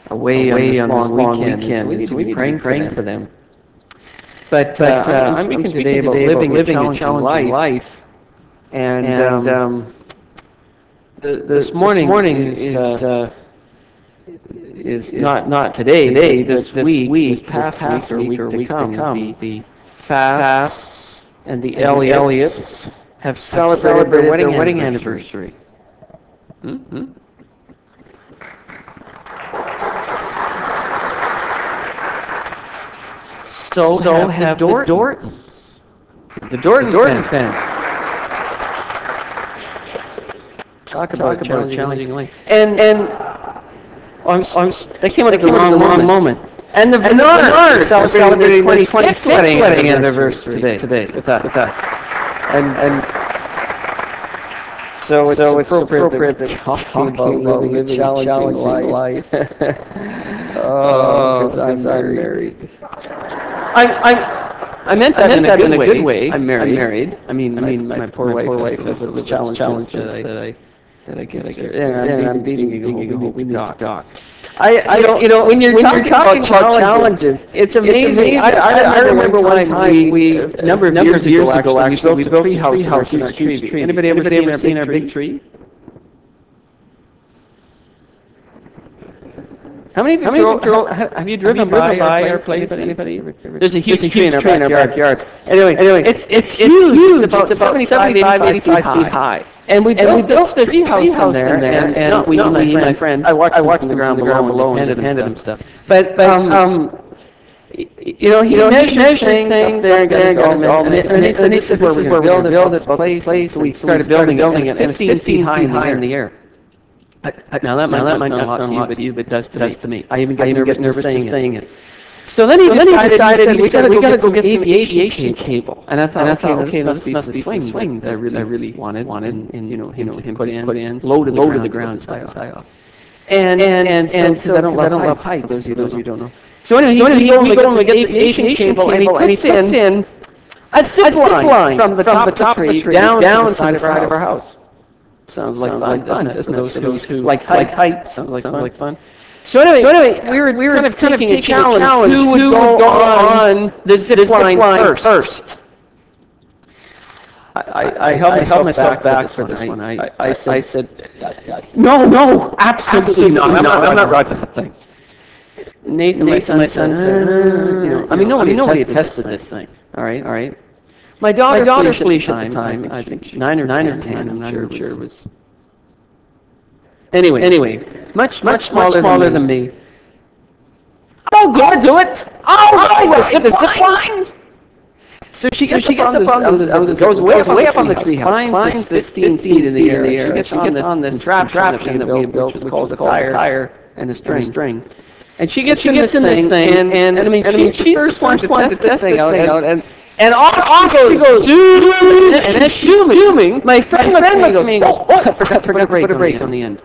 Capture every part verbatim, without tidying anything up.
away, away on this long, long weekend, weekend. So we need, so we need to be praying, praying for them. But, but uh, I'm, I'm speaking I'm today about living, living a challenging, challenging life, life. And, and um, um, the, the, this morning, this morning is, is, uh, is not, not today, today this, this week, week, this past, past week, week or week to come, to come the, the fasts and the Elliots, Elliots have celebrated, celebrated their wedding, their wedding anniversary. anniversary. Mm-hmm. So, so have, have the Dortons. The Dorton, the Dorton family. Talk about Talk a challenging, challenging life. And, and oh, I'm, I'm, that came out at the wrong, wrong moment. And the Venards celebrating their twenty-fifth wedding, wedding anniversary today, today with that. With that. And, and so it's, so it's appropriate, appropriate that talking, talking about, about living, living a challenging, challenging life. life. Oh, because I'm, I'm married. I'm, I'm, I meant that, I meant in, a that in a good way. I'm married. I'm married. I mean, I mean, my, my poor my wife, poor wife has the, the challenges, challenges that I that I get. And I'm dating a whole new doc. I, I, you know, you know, when you're, when talking, you're talking about, about challenges, it's amazing. It's amazing. I, I, I remember one time, we, we a number of years, years ago, actually, we built, we built a tree house in our huge tree. Anybody ever seen, seen our big tree? How many of you, How many drove, drove, have, have you driven, have you driven by, by our place? Anybody? Anybody? There's a huge, There's a huge tree in our backyard. Anyway, anyway, it's it's, it's huge. huge. It's about, it's about seventy-five, eighty-five feet high. And we built, and we built this tree house, house in there, and, and, and not we, not me, my friend. I watched, I watched the ground below, below and just handed him stuff. But, but um, um, you know, he you know, measured, measured things, things up there and got it all, all and, and he said, this is where we're going to build this place. So we started building it, and it's fifteen feet high in the air. I, I, now that might, now that might not sound a lot to you, but it does to, does me. to me. I even get I even nervous, get nervous just saying it. it. So then he so decided, then he decided he said, we got to go get some aviation cable. And I thought, and I thought okay, this must, must be the swing that I really, I really wanted, wanted, and, and you know, him, him put in, put in, low to the ground, the ground, to the side off. And and and and so I don't love heights. Those of you don't know. So anyway, he we go and we get this aviation cable, and he puts in a zip line from the top of the tree down to the side of our house. Sounds like sounds fun, like fun, doesn't it? Those, those who like heights, heights sounds like sounds fun. like fun. So anyway, so anyway, we were we were kind of kind taking, of taking a challenge. challenge. Who would, who would go, go on, on the zip, the zip line, line first? first? I, I, I held I myself, myself back, back for this one. I, I, I, said, I said, no, no, absolutely, absolutely not. I'm not, I'm not riding that thing. Nathan, Nathan my son, said, uh, you know, I mean, nobody, nobody tested this thing. All right, all right. My daughter, My daughter Felicia, Felicia at the time, I think, I think nine or nine ten, or ten, I'm not sure, sure it was. Anyway, anyway, much much smaller, smaller than, me. than me. Oh, go do it! All right, the zip, the zip line. So she gets, so she gets up on this, on this goes way up, way up on the tree house, climbs this fifteen feet in the air. She gets on this contraption that we built, which was called a tire and a string. And she gets in this thing, and and I mean, she's the first one to test this thing out, and. And off, off she goes, zoom, and as she's zooming, my friend, my friend looks at me and goes, oh, I forgot, forgot to put a brake on the end.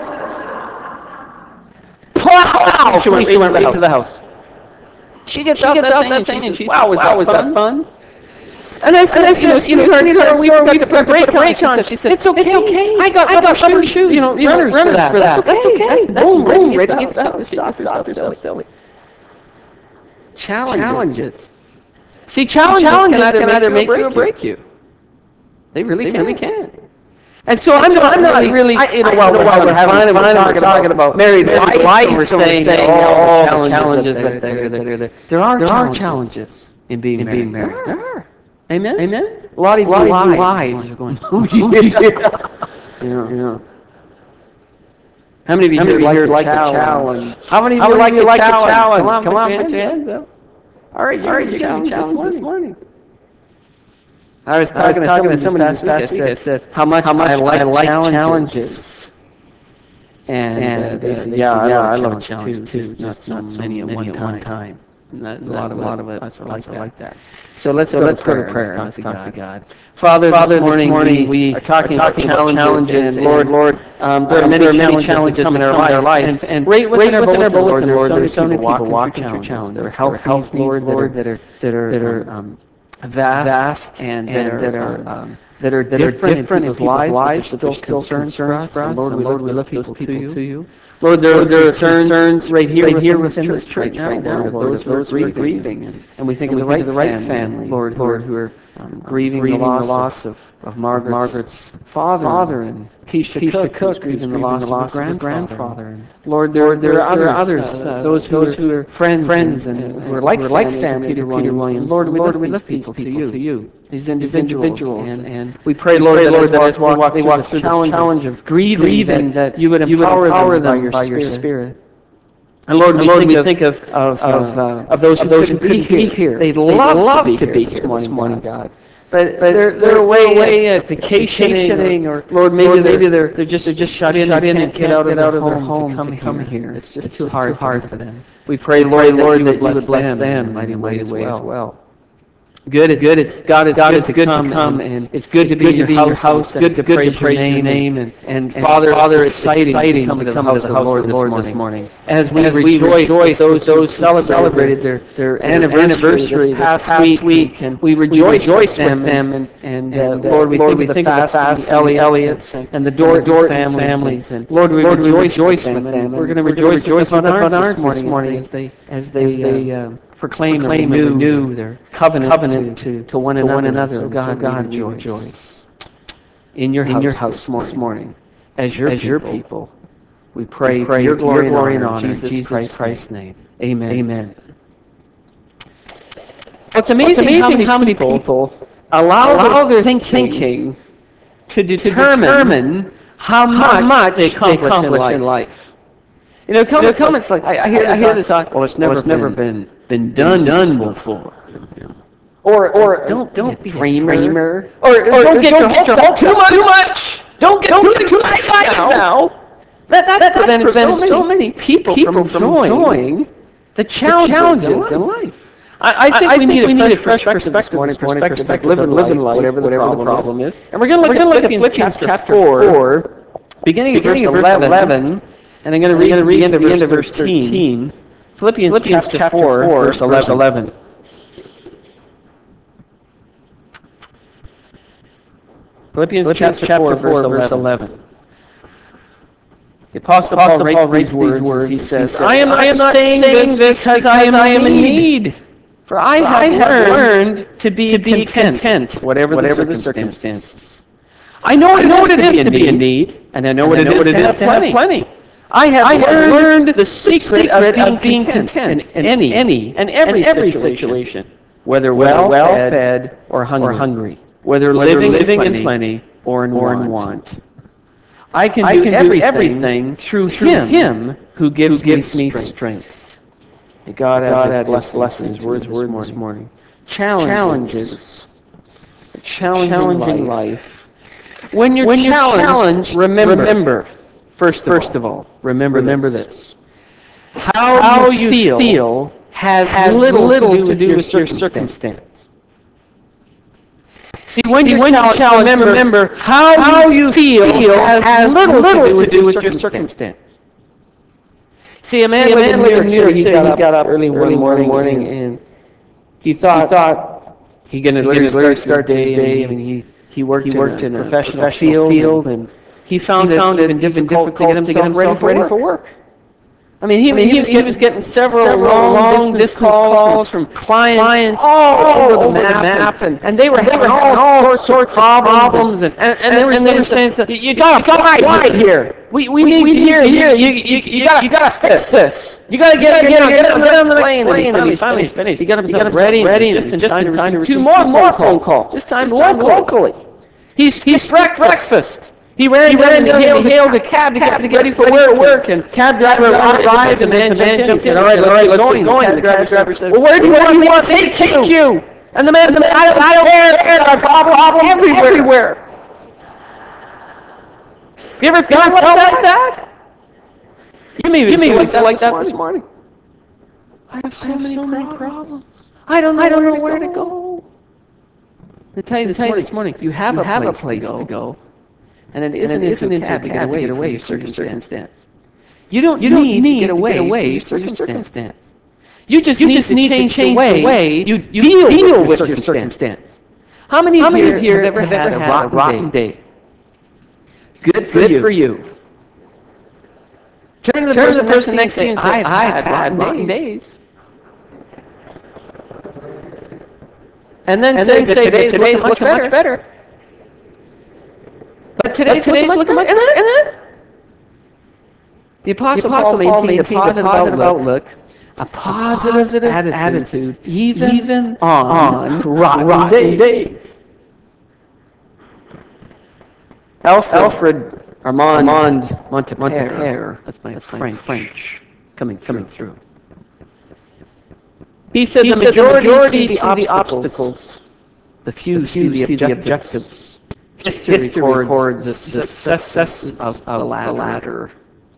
Plow! She went, she went right to the house. She gets out that thing and she says, wow, was that fun? And I said, you know, sweetheart, we forgot to put a brake on. She said, it's okay, it's okay. I got rubber shoes, you know, runners for that. That's okay. Boom, boom, right against the house. Stop, stop, stop, silly. Challenges. See, challenges, challenges can, either, can either make you or break you. They really they can. Really can. And so and I'm, so not, I'm not really, really I, you know, while we're, while we're having fun and we're talking, talking about married life, life and we're saying, saying all the challenges that, that, that, that are there. There are, there are challenges in being in married. Being married. There are. Amen? Amen? A lot of you lied. You're going, oh, yeah. Yeah. How many of you here like a challenge? How many of you like a challenge? Come on, put your hands up. All right, you're going to challenge this morning. I was talking, I was talking to somebody this past week. I said, how much, how much I like, I like challenges. challenges. And, and uh, they said, yeah, yeah, I love challenges too, too, just not so many at one time. time. Not, a lot of, a lot of it, us are like, like that. So let's, so go, let's to go to prayer. Let's talk, talk to God. Father, Father, this morning, this morning we are talking, talking about challenges. challenges and Lord, Lord, um, there, um, are many, there are many challenges that come in our life. life. And, and right within, right our, within our bulletin, Lord, there are so many people walking through challenges. There are health, health Lord, Lord, that are that are that are um, vast and that are um, that are different in people's lives, but they're still concerns for us. And Lord, we lift those people to you. Lord, there, Lord, there are concerns right here, right here within this church right now, Lord, of those who are grieving. And, and we think of the right, the right family, Lord, Lord, who are um, grieving, grieving the loss, the loss of, of Margaret's, Margaret's father, father and Keisha, Keisha Cook, Cook who's grieving the loss, the loss of her grandfather. grandfather. Lord, there, Lord, there, there are others, others uh, those, who those who are friends, friends and, and, and who are like, who are like family to Peter Williams. Williams. Lord, we Lord, lift, we lift these people, people to you. To you. These individuals, individuals. And, and we pray, Lord, pray, that, Lord, that as we walk, they walk through this challenge, challenge of grieving, grieving that, that you would empower, you would empower them, them by your Spirit. Spirit. And Lord, we, and Lord, think, we of, think of of, of, uh, of those who of those couldn't, couldn't be, be here. They'd love, love to be, to be here, here this morning, God. God. But, but they're, they're away, away at vacationing, or, or Lord, maybe, Lord, maybe they're, they're just they're just shut in, shut in and get out of, out of their home to come, to come here. here. It's just it's too just hard, too hard for them. We pray, Lord, Lord, that you would bless them in mighty way as well. Good, it's good. It's God is God. It's good to come, and it's good to be in your house. Good to praise your name, and and Father, Father, it's exciting to come to the house of the Lord this morning. As we rejoice those those celebrated their their anniversary this past week, and we rejoice with them, and and Lord, we think of the fast Elliott's and the Dorton families, and Lord, we rejoice with them. We're going to rejoice with others this morning as they as they. Proclaim, proclaim and renew, renew their covenant, covenant to, to, to one to another. One another. So God, so God rejoice. rejoice in your in house, your house this, this morning, as your as people. Your people we pray, we pray your glory, your glory and honor in Jesus, Jesus Christ's, Christ's name. name. Amen. Amen. It's amazing, it's amazing how many people, people allow, allow their thinking, thinking to determine, to determine how, how much they accomplish, they accomplish in, life. in life. You know, comments, you know, comments like, like I, I hear, I hear this. On, well, it's never, well, it's never been, been been done, done before. before. Or, or don't don't be a dreamer. Or, or, or don't get, don't your, get your hopes up too much. Don't get don't too, too excited, excited now. now. That, that, that prevented, prevented so, many, so many people, people from enjoying the challenges, challenges in life. In life. I, I think, I we, think need we need a fresh perspective this morning, morning perspective, perspective living, living life, whatever the whatever problem, the problem is. is. And we're going to look at Philippians, Philippians chapter four, beginning of verse eleven. And I'm going to read to the end of, end of verse thirteen. Philippians, Philippians chapter, chapter four, four, verse eleven. eleven. Philippians, Philippians chapter, chapter four, verse eleven. The Apostle, Apostle Paul, Paul writes these words, words he says, I am, I am not saying this because I am, I am in need, for I have, I have learned, learned to be, to be content, content, whatever, whatever the circumstances. circumstances. I know, I know what it is to be in need, and I know what it is to have plenty. I have, I have learned, learned the secret, secret of being content, content in, in any, any and every, and every situation, situation, whether well, well fed, fed or, hungry, or hungry, whether, whether living, living in plenty or in, or in want. want. I can I do, can everything, do everything through, through him, him who gives, who gives me strength. strength. May God, God add his blessings, his words, words this morning. Challenges, challenging, challenging life. life. When you're, when you're challenged, challenged remember. remember First of, First all, of all, remember, remember this. this. How, How you feel, feel has, has little, little to do, to do with your circumstance. circumstance. See, when See, you're when challenged, challenged remember, remember how, how you feel, feel has, has little, little to do with, to do with your circumstance. circumstance. See, a man, See, a man living in New York City, he got, he got up early one morning, morning and he thought, he thought he going to start, start his day. I mean, he, he worked, he worked in, a, in a professional, professional field, and, and He found, he found it, it difficult, difficult to get himself, to get himself ready, ready for work. I mean, he, I mean, he, was, he was getting several, several long, long distance, distance calls from, from clients, clients all, all over, over the map, map and, and they were having all, all sorts of problems, and, and, and, and, they were and they were saying, saying you, you got to apply here. We, we, we need we you here. here. You, you, you, got you to fix this. You got to get get get on the plane. And he finally finished. He got himself ready, ready, just in time to receive two more phone calls. This time locally. He skipped breakfast. He ran, he ran and he hailed, hailed a cab to get, to get ready for work, work, and cab driver arrived, and the man jumped in. All right, all right, let's get going. And the cab driver said, well, where do you want me to take, take you? And the man said, I don't, I don't care, there are problems everywhere. You ever feel like that? You may even feel like that this morning. I have so many problems. I don't know where to go. To tell you this morning, you have a place to go. And it isn't, and it isn't into a cab to get away, get away from your circumstance. circumstance. You don't, you don't need, need to get away, to get away from your circumstance. You just, you need, just to need change to change the way you, you deal, deal with, with your circumstance. How many, How many of you have ever had, had a rotten, rotten day? day? Good for Good you. For you. Turn to the, Turn person, the person next to you and say, I've, I've had rotten days. days. And then and say, say today's, today's looking, looking much better. But today's, but today's looking much better. And then, and then the Apostle, the Apostle Paul maintained a positive, positive outlook, outlook, a positive, positive attitude, attitude even, even on, on rotten, rotten days. days. Alfred, Alfred Armand, Armand Montpellier, Montpellier, that's my, that's French, French coming, coming through. He said, he the, said majority the majority see the obstacles, obstacles, the few, the few see, the, see the objectives. History, History records, records the success, success of, of the latter. latter.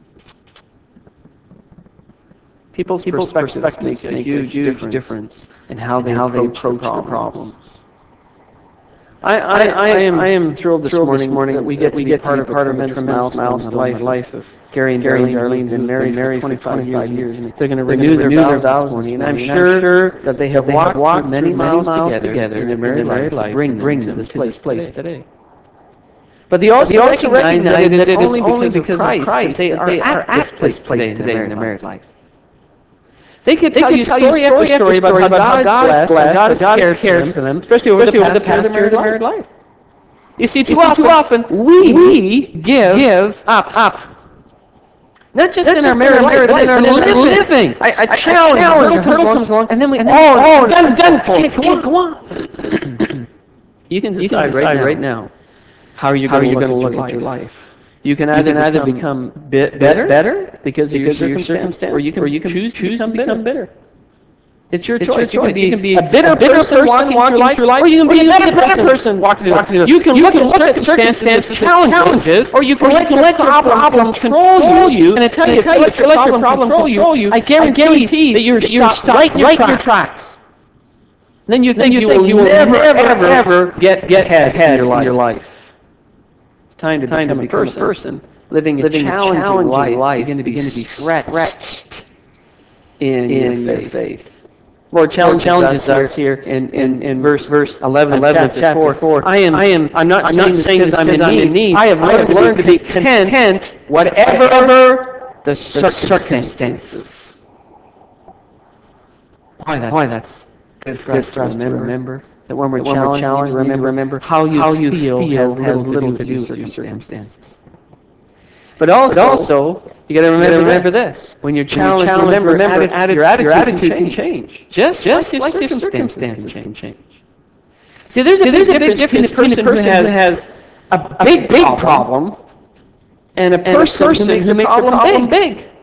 People's, People's perspectives, perspectives make, make a huge, huge difference, difference in how they, how approach, they approach the problems. The problems. I, I, I, am, I am thrilled this thrilled morning, this morning that we get, we to, be get part to be part of a tremendous, tremendous milestone in the life, life of Gary and Gary and Darlene. Been married, married for twenty-five, twenty-five years. years. They're going to renew, renew their vows this morning, and I'm sure, sure that they have they walked, walked many miles together, together in their married, married life to bring, bring them to this place, place today. today. But they also, but they also recognize, recognize that it is only because of Christ that they are at this place today in their married life. They could tell you story after story about how God is blessed, God has cared for them, especially over the past year of their married life. You see, too often we give up. Not just in our married life, but in our living. A challenge, a hurdle comes along, and then we, oh, done, done for. Go on. You can decide right now. How are you going to look at your life? You can either, you can either become, become bit better, better because, because of your circumstance, circumstance or you can, or you can choose, choose to become bitter. bitter. It's your it's choice. Your choice. You, can be you can be a bitter, a bitter person, person walking, walking through, life, through life, or you can be, or you can be a better person walking through life. You can you look, can look at circumstances as challenges, or you can, or let, you can let your problem control you. And I tell you, if you let your problem control you, I guarantee that you're stopped right in your tracks. Then you think you will never, ever, ever get ahead in your life. Time to, time become, to become a person, person living, living a challenging, challenging life, life begin to begin to be stretched in, in your faith. faith. Lord challenges, Lord challenges us, us here in, in, in verse verse eleven, eleven of chapter, chapter four. I am I am I'm not I'm not saying this because I'm in need. I have learned, I have learned to be content, content whatever, whatever the circumstances. Why that's why that's good for us to remember. remember. That when we're that challenged, challenged remember, remember how you, how you feel, feel has, has little to do with your circumstances. But also, but also you got to remember, remember this. When you're challenged, when you're challenged remember, remember atti- your, attitude your attitude can change. Can change. Just, just like, like your circumstances can change. See, there's a, See, there's big, a big difference between a person who has, who has a big, big problem and a person, and a person who makes, who makes a problem, problem big. big.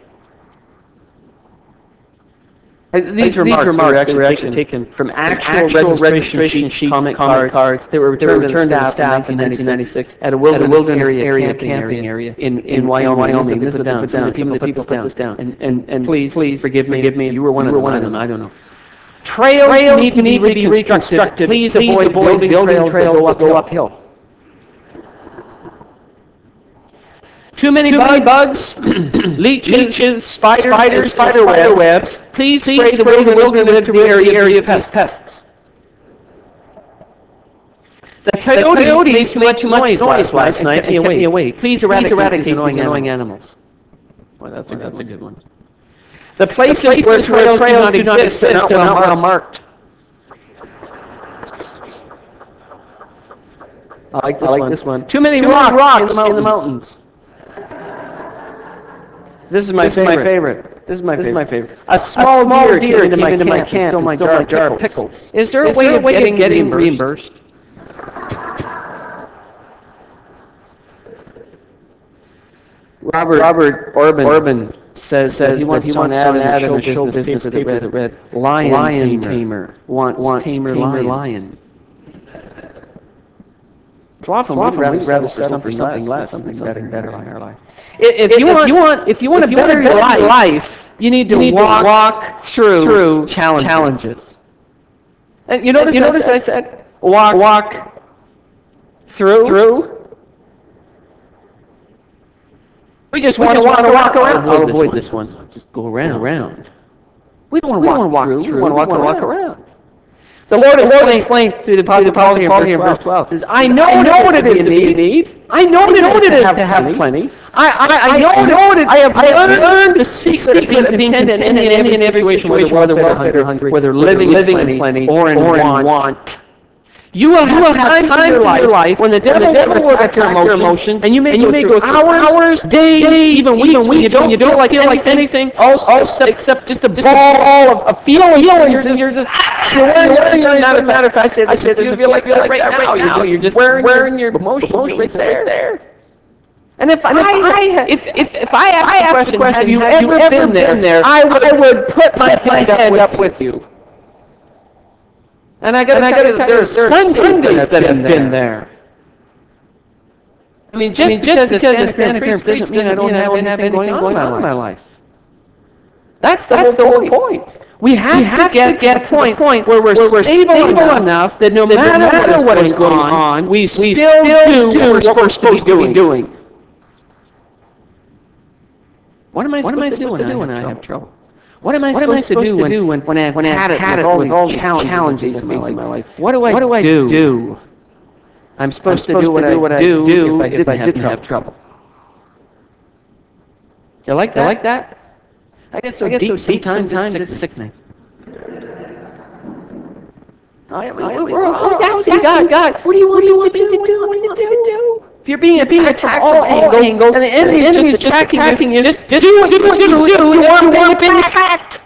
These, these remarks, remarks were actually, actually taken, taken from actual, actual registration, registration sheets, comment, comment cards, cards that were returned, returned to the staff in nineteen ninety-six at a wilderness, at a wilderness area, area camping, camping area in, in, in Wyoming. Wyoming. This put down. Some of the people put this down. And, and, and please, please forgive me if you were one of them. One of them. I don't know. Trails, trails need to be, need to be reconstructed. Please, please avoid, avoid building, building trails that go uphill. Too many, Too many bugs, leeches, leeches, spiders, spiders spider, spider webs. webs. Please, Please spray, spray the wilderness to the area, area of pests. pests. The coyotes, the coyotes made too much, too much noise last night and kept me awake. Please eradicate, Please eradicate these annoying, annoying animals. Well, that's, well, a, that's a good one. The places, the places where trails, trails do not exist, exist are not well marked. I like this, I like one. this one. Too many, Too rocks, many rocks in the mountains. In the mountains. This is my this favorite. Is my favorite. This is my this favorite. Is my favorite. A small, a small deer, deer came into my, into my camp and stole my jar, jar of pickles. Is there a is way, there of, way getting, of getting reimbursed? reimbursed? Robert, Robert Orban, Orban says, says he wants, he wants an ad in the show business, business that read, read Lion, Lion Tamer, Tamer wants, wants Tamer, Tamer Lion. lion. So often, so often we'd rather, we'd rather settle for something less, something, something better, better in our life. If, if, you, if want, you want, if you want to better your life, life, you need to, you need walk, to walk through, through challenges. challenges. And you notice, you notice I, said, I said, walk, walk through. through. We just we want to walk, walk around. I'll avoid this one. Just go around. around. We don't want to walk, walk through. We want to walk, walk around. The Lord, the Lord explains through the Apostle Paul here in verse twelve. Says, I know, I know what it is to be in need. I know what it is to have plenty. I, I, I know, know what it is. I have learned the secret of being content in any and every situation, whether well fed or hungry, whether living in plenty or in want. You will have times in your life when the devil will attack your emotions, and you may go through hours, days, even weeks when you don't feel like anything else except just a ball of feelings, and you're just, as a matter of fact, I said, you feel like that right now. You're just wearing your emotions right there. And if I, if if if I ask the question, have you ever been there? I would put my hand up with you. And I got to tell you, there are Sundays that have been there. I mean, just because I stand up here and preach doesn't mean I don't have anything going on in my life. That's the whole point. We have to get to the point where we're stable enough that no matter what is going on, we still do what we're supposed to be doing. What am I supposed to do when I have trouble? What am I what supposed, supposed to do, to do when, when, I've when I've had, had it with all these challenges facing my, my life? What do I, what do, I do? do? I'm supposed, I'm supposed to do what, to do what I do, do if I didn't, if I didn't have, have trouble. You like that? You like that? I guess so I guess deep, so deep sometimes, sometimes it's sickening. I, I, we're always asking God, God, what do you want, what do you want me to do? What do you want me to do? If you're being, being attacked from all angles, angles and the enemy is just attacking, attacking you, just, just do what you do. do, do you want to be attacked.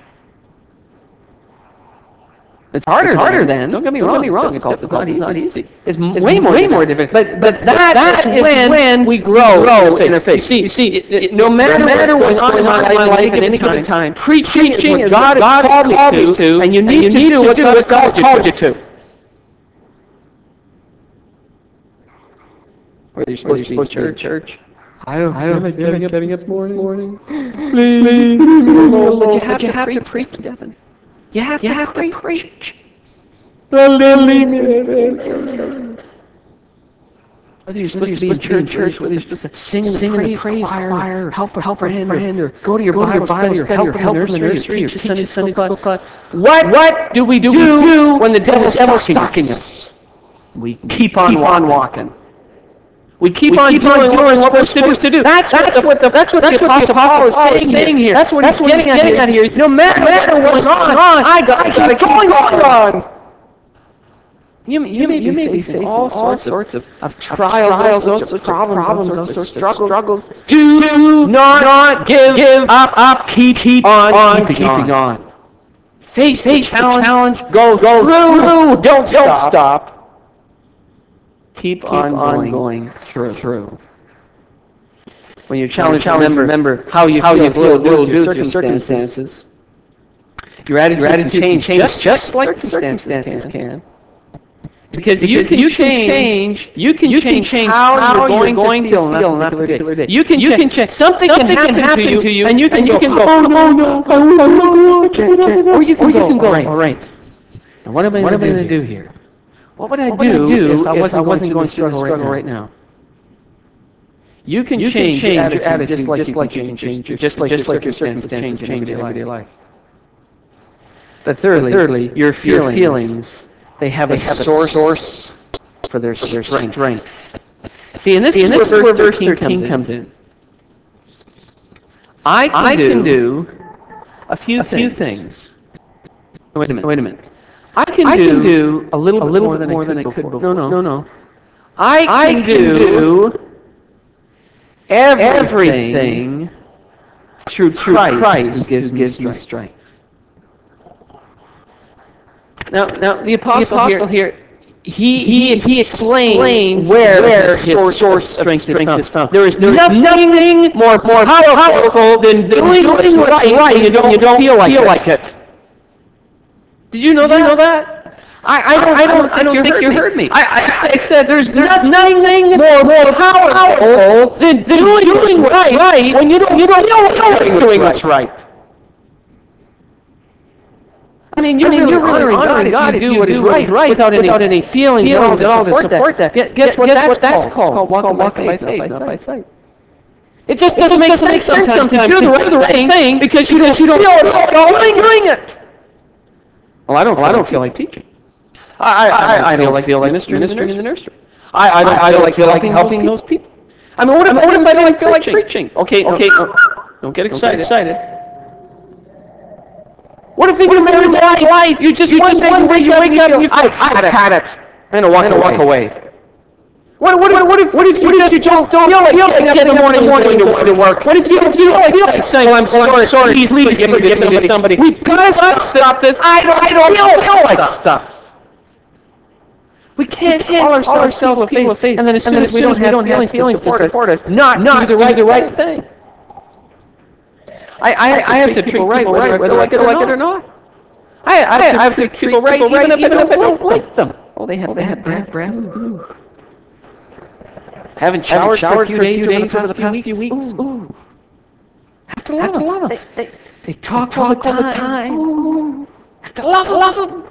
It's harder. It's harder then. Don't get me wrong. Don't get me wrong. It's, it's not easy. Not easy. It's, it's way more way more difficult. But but that, that is when, when we grow, grow in our faith. You see, you see, it, it, no matter no matter what's going on in my life at any given time, preaching is what God has called me to, and you need to do what God called you to. Whether you're supposed, supposed to be in church, I don't, I don't feel like getting, getting up, getting up this morning. morning. Please, leave me alone. But you have, you have to preach, Devin. You have, you to, have to preach. Don't leave me alone. Whether you're supposed to be in church, church, whether you're supposed to sing in the praise choir, help a friend, or go to your Bible study, or help in the nursery, or teach a Sunday school class. What do we do when the devil's stalking us? We keep on walking. We keep we on keep doing, doing what we're supposed to do. That's, that's what the that's what that's the Apostle Paul is saying, saying here. That's what that's he's getting, getting at here. No matter, no matter what's going on, I got to keep going on. You, you, you may, you may be facing all sorts, all sorts of, of trials, trials, all sorts of problems, problems all sorts of struggles. struggles. Do, do not, not give, give up, up, keep, keep on, on keeping, keeping on. on. Face, face the challenge, challenge, go, go through, through. Don't, don't stop. Keep, Keep on, on going through. through. When you're challenged, remember, remember how you how feel, you feel due to your circumstances. circumstances. Your attitude, your attitude can change, just, just like circumstances can. can. Because, because you, can you can change, you can you change, change how, how you're going, going to feel on that particular day. day. You can, you can change. Something, something can happen, happen to you, and you can, and you go, can go, oh no, no, oh, no, or you can go, you can go, all right. Now what am I going to do here? What would I what do, would I do if I wasn't, if I wasn't going, going through the struggle right now? You can you change, can change your attitude just like, just like you can change, your, just like just like your circumstances change in everyday life. But thirdly, but thirdly your, feelings, your feelings, they have they a have source, source for their, for their strength. strength. See, and this, See, and this is where verse thirteen, thirteen comes in. I can, I do, can do a few, a things. few things. Wait a minute. Wait a minute. I can, I do, can do a little, a little bit more than I could before. No, no, no, no. I can, I can do, do everything, everything through, through Christ, Christ who gives, who gives me strength. Now, now the apostle, the apostle here, here he, he, he explains where, where his source, source of strength, strength is, found. is found. There is, there is nothing, nothing more, more powerful, powerful than doing what's right, right and you don't, you don't feel, like, feel it. like it. Did you know Did that? You know that? I, I don't. I don't. I don't think, think you heard me. I, I, I said there's, there's nothing more more powerful than doing, doing what's right, right when you don't you don't know doing, doing what's right. I mean, you're, I mean, really, you're really honoring God, God if you do what is right, right without, without any, any feelings, feelings at all to support, support that. that. Guess what? Guess that's, what that's called. It's called walking, walking by faith, not by sight. It just doesn't, it just make, doesn't sense make sense sometimes to do the right, the right thing because you don't, you don't feel like doing it. Well, I don't. Well, I don't feel like teaching. I, I, I don't feel like ministering in the nursery. I, I don't, I don't feel like helping those people. I mean, what if, what if I didn't feel like preaching? Okay, okay, no, don't get excited. excited. What if you married my life? You just, you one just day you wake, you wake up, you feel, I, I had it. I'm gonna walk, walk away. What, what, what, what if, what if you, what just, if you just don't feel like getting up in the morning, morning to, to work? What if you, if you don't feel like saying, well, I'm sorry, sorry, please, please give me to somebody, somebody. We've got to stop this. I don't, I don't feel, feel like stuff. We can't, we can't call ourselves, ourselves people, people of faith, and then as soon as we don't have feelings, have feelings to, support us, not, not do the right, the right thing. thing. I, I, I, I have to treat people right, whether, whether I feel like it or not. I, I, I have to treat people right, even if I don't like them. Oh, they have, oh, they have bad breath. Ooh. Haven't showered, showered for a few days, days over the past few weeks. Ooh. Ooh. Have to love them. Love them. They, they, they talk, they talk all the time. All the time. Ooh. Have to love them. Love them.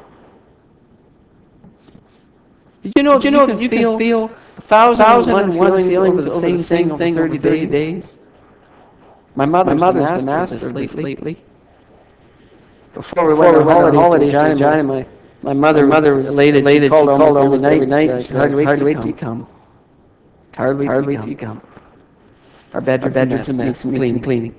Did you know, Did you, know you, can, you feel, can feel a thousand, thousand and one feelings, feelings over the same, same thing over thirty days? My mother's, My mother's the master, the master lately. lately. Before we went on holidays, holidays to Regina, my, my mother, mother was elated. elated. She called, she called almost every night. Every night. She hardly wait, wait to come. Hardly wait to come. Our bedroom's a mess. Needs some cleaning. cleaning.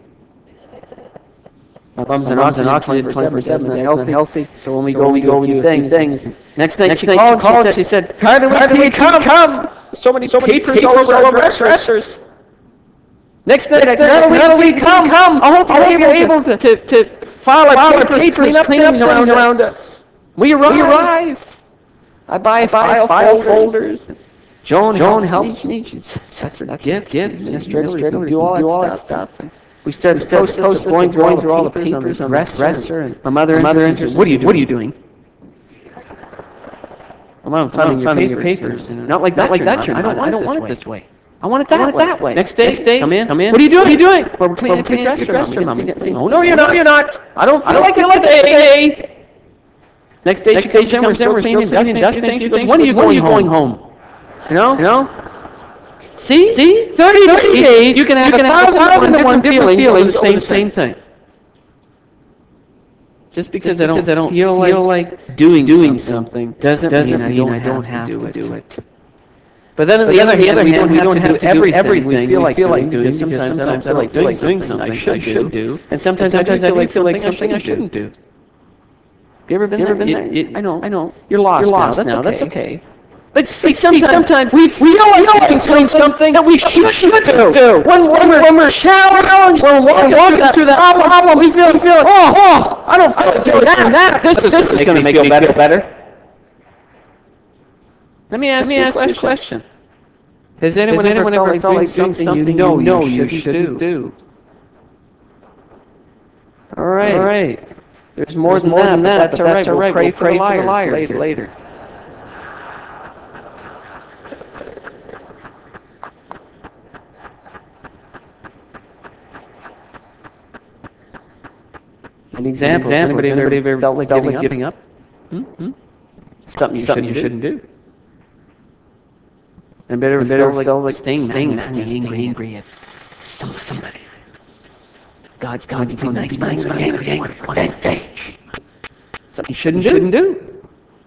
My mom's an oxygen twenty-four seven, unhealthy. healthy. So when we so go, we go, we do things. things. Next night, Next she, night called, she called. She said, "Hardly wait till you come. come. So many, so many papers, papers all over our dressers." Next night, I said, "Hardly wait till you come. come. I hope you're able to to file our papers, clean up things around us." We arrive. I buy file folders. Joan, Joan helps me. me. She's that's her that's gift. gift. Administrator, we do all that, do all that stuff. stuff. We started the process, process of going through all the, all the papers on the dresser. And my mother, my mother interested. What are you doing? What are you doing? Well, I'm finding your papers. Your papers you know. Not like that. Not like that. I don't, I don't want it this way. I want it that, I want it that way. way. Next day, Next day, come in. Come in. What are you doing? What are you doing? Well, we're cleaning the dresser, Mom. Oh no, you're not. You're not. I don't feel like it like today. Next day, she comes in. We're still cleaning, dusting, dusting. She goes, "When are you going home?" You know? You know? See? See? thirty, thirty days, you can have, you can have a thousand and one different feelings over the same thing. Just because, Just I, don't because I don't feel, feel like, like doing, doing something doesn't, doesn't mean, mean I don't, I don't have, have to do it. it. But then on the other hand, we don't have, don't have to do everything we feel like, feel like doing, because sometimes I don't feel like doing something I should do, and sometimes I feel like something I shouldn't do. You ever been there? I know, I know. You're lost now, that's okay. But see, sometimes, sometimes we feel like doing something, something that we should, should do. do. When, when, we're, when we're challenged, when we're walking, walking through, through that problem, problem, we feel, we feel like, oh, oh, I don't feel like doing that. that. This, this, this is going to make me feel better. Let me ask, Let me you, ask a you a question. Has anyone, Has anyone ever felt like doing something you know, know you shouldn't do? do? All right. All right. There's more, There's than, more that, than that, but that's, but that's all right. We'll pray, we'll pray for the liars, liars later. later. An example, An example. Anybody, anybody ever felt like, felt giving, like giving up? Hmm? Hmm? Something you, Something shouldn't, you shouldn't do. And better, and better felt like, like staying, staying, staying, staying angry, angry at somebody. God's, God's telling nice, nice, angry, angry, angry, angry, angry. Something you shouldn't, shouldn't do. do.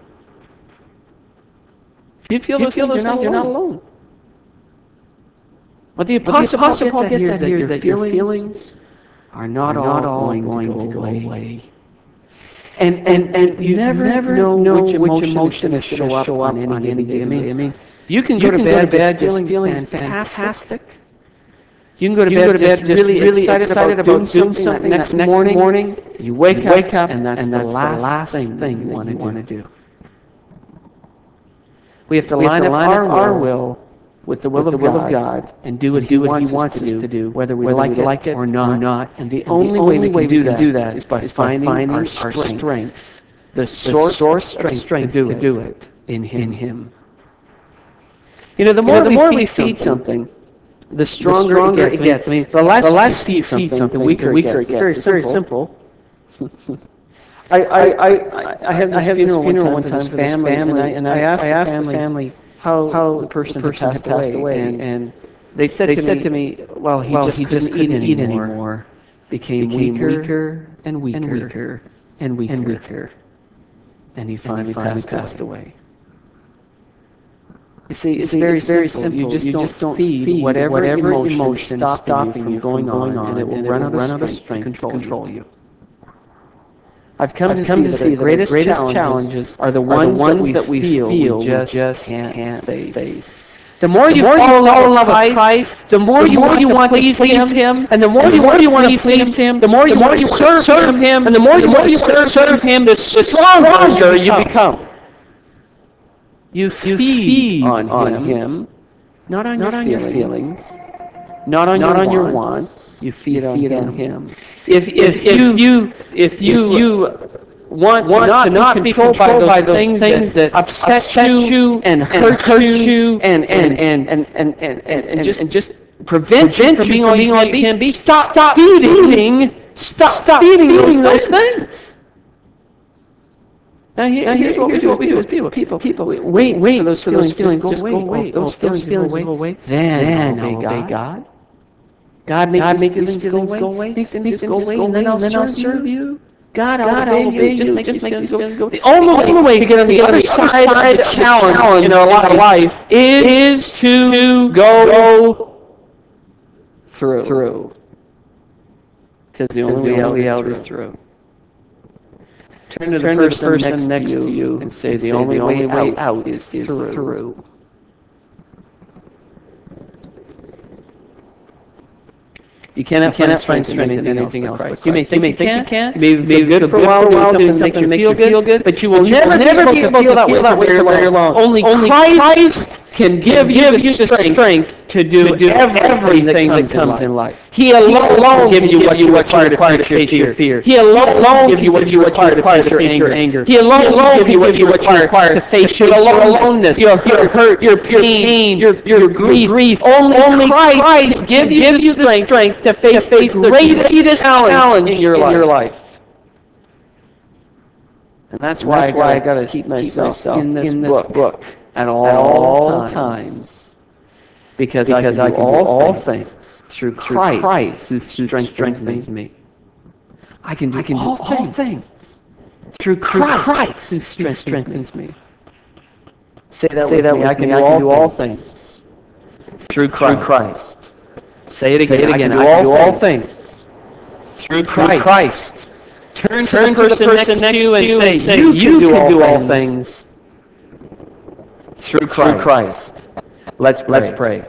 If you feel, if those, you feel things, those things, you're not alone. What the Apostle Paul gets at here is that your feelings are not, are not all going, going to go, go away. away. And, and, and you never, never know, know which emotion, which emotion is going to show up, show up on, on any day. I mean, I mean, you can go, you to, can bed go to bed just feeling, feeling fantastic. You can go to bed, go to bed just really, really excited, excited about, about doing something next, next morning. morning. You wake, you wake up, and that's, and that's the, last the last thing, thing you want to do. do. We have to we line, have to line up, up our will with the will, with of, the will God, of God and do what, and do He, what wants he wants us to do, to do whether we, whether like, we it like it or not. Or not. And the and only, the way, only we way we can do that is by, is by finding, finding our strength, strength the, the source, source strength, strength to, do, to do it in Him. In him. You know, the more, you know, the more we, feed we feed something, something the stronger, the stronger it gets. It gets. I mean, the less, the less you feed something, the weaker, the weaker it gets. It gets. It's very simple. I, I, I, I have this I have funeral, funeral one time for family, family, and I, and I asked, I asked the family, family how, how the person, the person had passed, passed away, and, and they said, they to, said me, to me, well, he well, just, he just couldn't, couldn't eat anymore, anymore. Became, became weaker, weaker and weaker and weaker and weaker. And, weaker. and he finally, finally passed, passed away. You see, it's, see, very, it's very simple. simple. You just, you don't, just don't feed, feed whatever, whatever emotion, emotion is stopping, stopping you from going, going on, and it will run, out, run out of strength to control, to control you. you. I've come, I've to, come see to see that the greatest, greatest challenges, challenges are the ones, are the ones that we feel, feel we just, just can't, can't face. face. The more you, the more fall, you fall in love with Christ, the more the you more want, you want to please him, him, and the more, and you, the more you want to please him, the more you want to serve, serve him, and the more you want to serve, serve him, the stronger you become. You feed, feed on, on him, him, not on, not your, on feelings, your feelings, not on, not your, on your wants. You feed, you feed on, on him. If, if, if, you, you, if you, if you want, want to not, to not be controlled, controlled by, those by those things, things that, that upset, upset you and hurt, hurt you and, and, and, and, and, and, and, and, just, and just prevent, prevent you from being all you can be, can be stop, stop feeding, stop, stop feeding, feeding those, those things. things. Now, here, now here's, here's what we do, what we do as people. People, people, wait, wait for those feelings, feelings just go away. Those feelings, feelings go away. Then I'll obey God. God make these feelings go away. Make them just go away, and then I'll serve you. God, I'll obey you. Just make these feelings go. The only way to get on the other side of the challenge in our life is to go through. Through. Because the only way out is through. Turn to the Turn person, person next, next to you and say, and the, say only the only way out, out is, is through. through. You cannot, you cannot find strength in anything else but Christ. You may think you, think you can. You may, you may feel good for a while, doing something that makes you feel good, but you will never, never be able to feel that way for very long. Only Christ can give you the strength to do everything that comes in life. He alone will give you what you require to face your fear. He alone will give you what you require to face your anger. He alone will give you what you require to face your aloneness, your hurt, your pain, your grief. Only Christ can give you the strength to face the greatest challenge in your life. And that's why I got to keep myself in this book at all times. Because I can do all things through Christ who strengthens me. I can do all things through Christ who strengthens me. Say that with me. I can do all things through Christ. Say it again. I can do all things through Christ. Turn to the person next to you and say, you can do all things through Christ. Let's pray. Let's pray.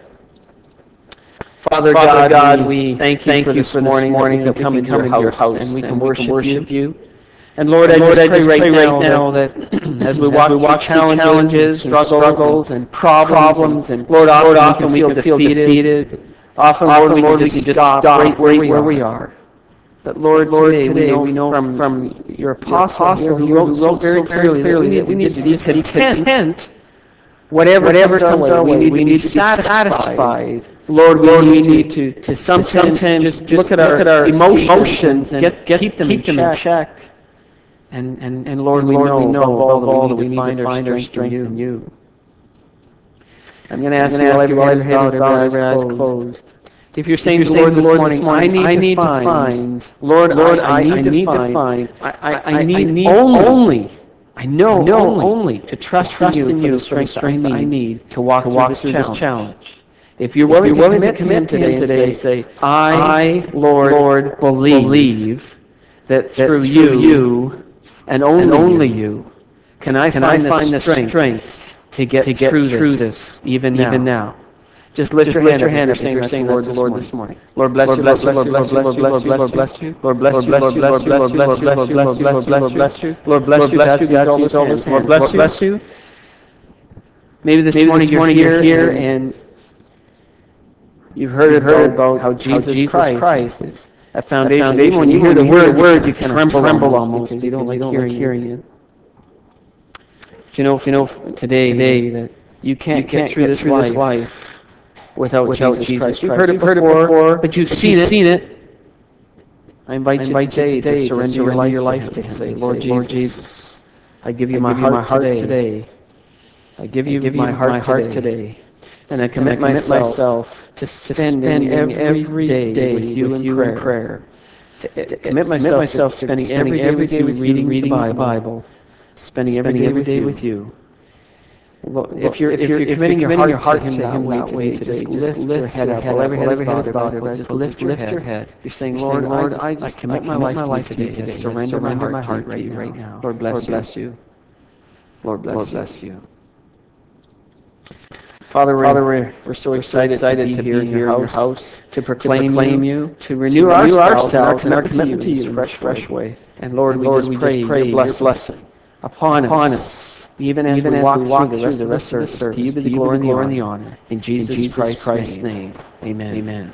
Father, Father God, God, we thank you thank for this morning, morning that we can come into your house and we can worship, worship you. And Lord, and I, Lord just I just pray, pray right, right now that, that as we walk, as we walk through challenges, and struggles, struggles and problems, and Lord, often, Lord, often we can feel defeated. defeated. Often, often, Lord, Lord, we can just stop right where we, where we are. But Lord, Lord today, today we know from, from your apostle, your apostle who wrote so very clearly that we need, we need to be content, content whatever, whatever comes our way. We need, we need to be satisfied. Lord, Lord, we need to, to sometimes, sometimes just, just look, at look at our emotions and get, get, keep them, keep in, them check. in check. And, and, and Lord, and we Lord, know, we know above all that we need to find, find our strength in you. I'm going to ask you while every head is bowed, every eye is closed. If you're saying to the Lord this morning, I need, I need to find, Lord, Lord, I, I need, I need to find, I, I, I need, need only, only, I know, know only, only to trust, trust in you, in you for the strength, strength I need to walk, to walk through, this, through this challenge. If you're willing, if you're willing to, commit to commit to Him today and say, I, Lord, Lord believe, believe that through, that through you and only, and only you can I can find, I find the strength, strength to get, to get through, through this, even now. Even now. Just lift, Just your, lift hand your hand if you're saying Lord, the Lord this morning. Lord bless you, Lord bless you, Lord bless you, Lord bless you, Lord bless you, Lord bless you, Lord bless you, Lord bless you, Lord bless you, Lord bless you, Lord bless you, God sees all his hands, Lord bless you. Maybe this morning you're here and you've heard about how Jesus Christ is a foundation. Even when you hear the word, you kind of tremble almost because you don't like hearing it. But you know, if you know today that you can't get through this life without, without Jesus, Jesus Christ. You've heard it, you've heard before, it before, but you've, but seen, you've it. seen it. I invite, I invite you today, today to surrender, to surrender your life, your life to Him. Say, Lord, Lord Jesus, Jesus, I give you, I my, give heart my heart today. today. I give you, I give my, heart my heart today. today. And I commit, and I commit myself, myself to spending every day, day with you in prayer. prayer. To, to commit myself, myself to spending every day with you reading, reading the Bible. spending every day, every day with you. Lord, if you're if you're, if you're committing your heart, your heart to Him that way, to just lift your head up, while every head is bowed, just lift your head. You're saying, Lord, Lord, I just commit my life to you today. Surrender my heart to you right now. Lord bless you. Lord bless you. Father, we're, Father, we're, we're so excited, excited to be here in your house, house to proclaim, to proclaim you, you, to renew, to renew ourselves, ourselves and our commitment to you in this fresh, fresh way. And Lord, and we, Lord just we just pray your blessing, blessing upon, upon us, us, even as, even we, as walk we walk through the rest, through the rest of the service. To you be the glory and the honor. The honor. In Jesus, in Jesus Christ's, Christ's name. name. Amen. Amen.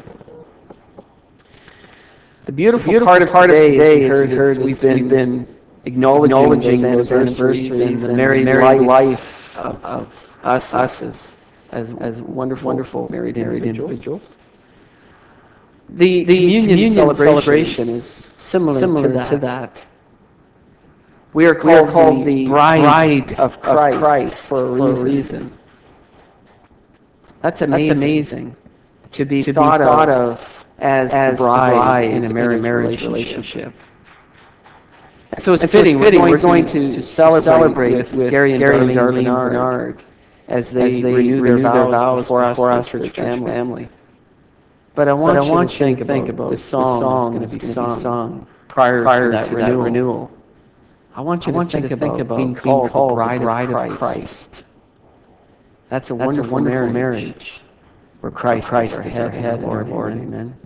The beautiful, the beautiful part, of part of today, as we heard, heard we've been, we've been acknowledging, acknowledging those anniversaries and the married life, life of, of us, us as As, as wonderful, wonderful married, married individuals. The, the communion, communion celebration, celebration is similar, similar to, that. to that. We are called, we are called the bride, bride of, Christ of Christ for a reason. For a reason. That's amazing. That's amazing. To be, to thought, be thought of, of as, as the bride, the bride in a marriage, in a marriage relationship. relationship. So it's, so fitting. It's fitting. We're, going, we're going to, to celebrate, celebrate with, with Gary and Gary Darlene, Darlene Bernard. Bernard as they, as they renew, renew their, their vows before, before us, church, church family. family. But I want, but I want you to think, think about this song, song that's going to be sung, sung prior, prior to, that, to renewal. that renewal. I want you I to, want think, you to about think about being called, being called the bride, the bride of, Christ. of Christ. That's a wonderful, that's a wonderful marriage, marriage where Christ, Christ is our head, head and our Lord. Amen. Amen.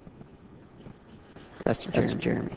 Pastor Jeremy. Jeremy.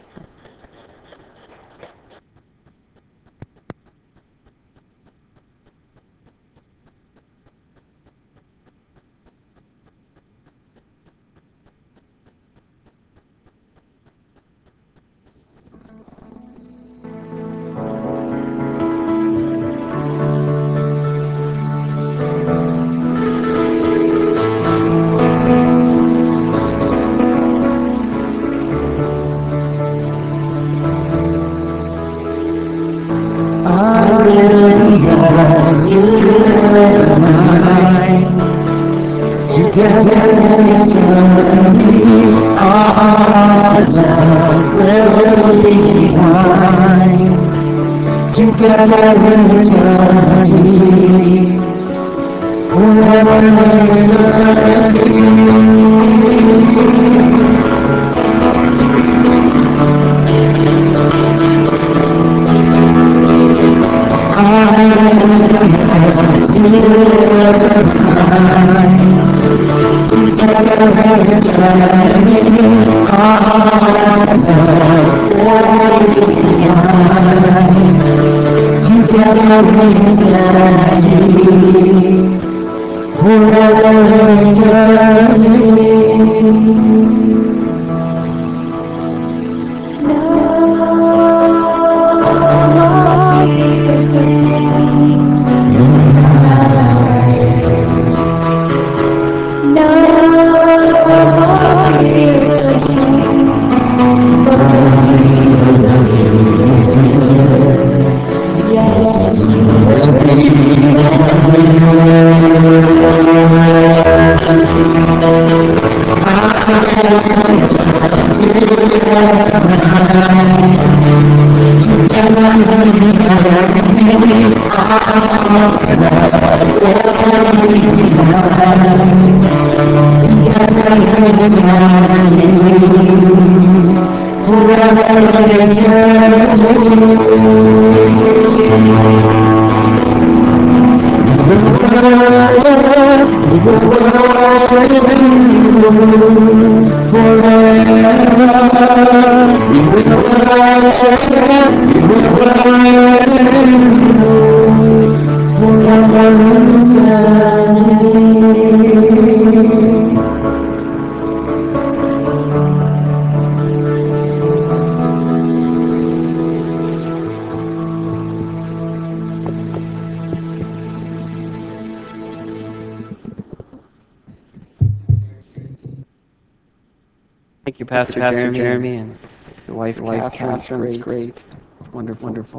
Thank you, Pastor, Pastor Jeremy, Jeremy and your wife, your wife Catherine. Catherine. It's great. It's wonderful. Wonderful.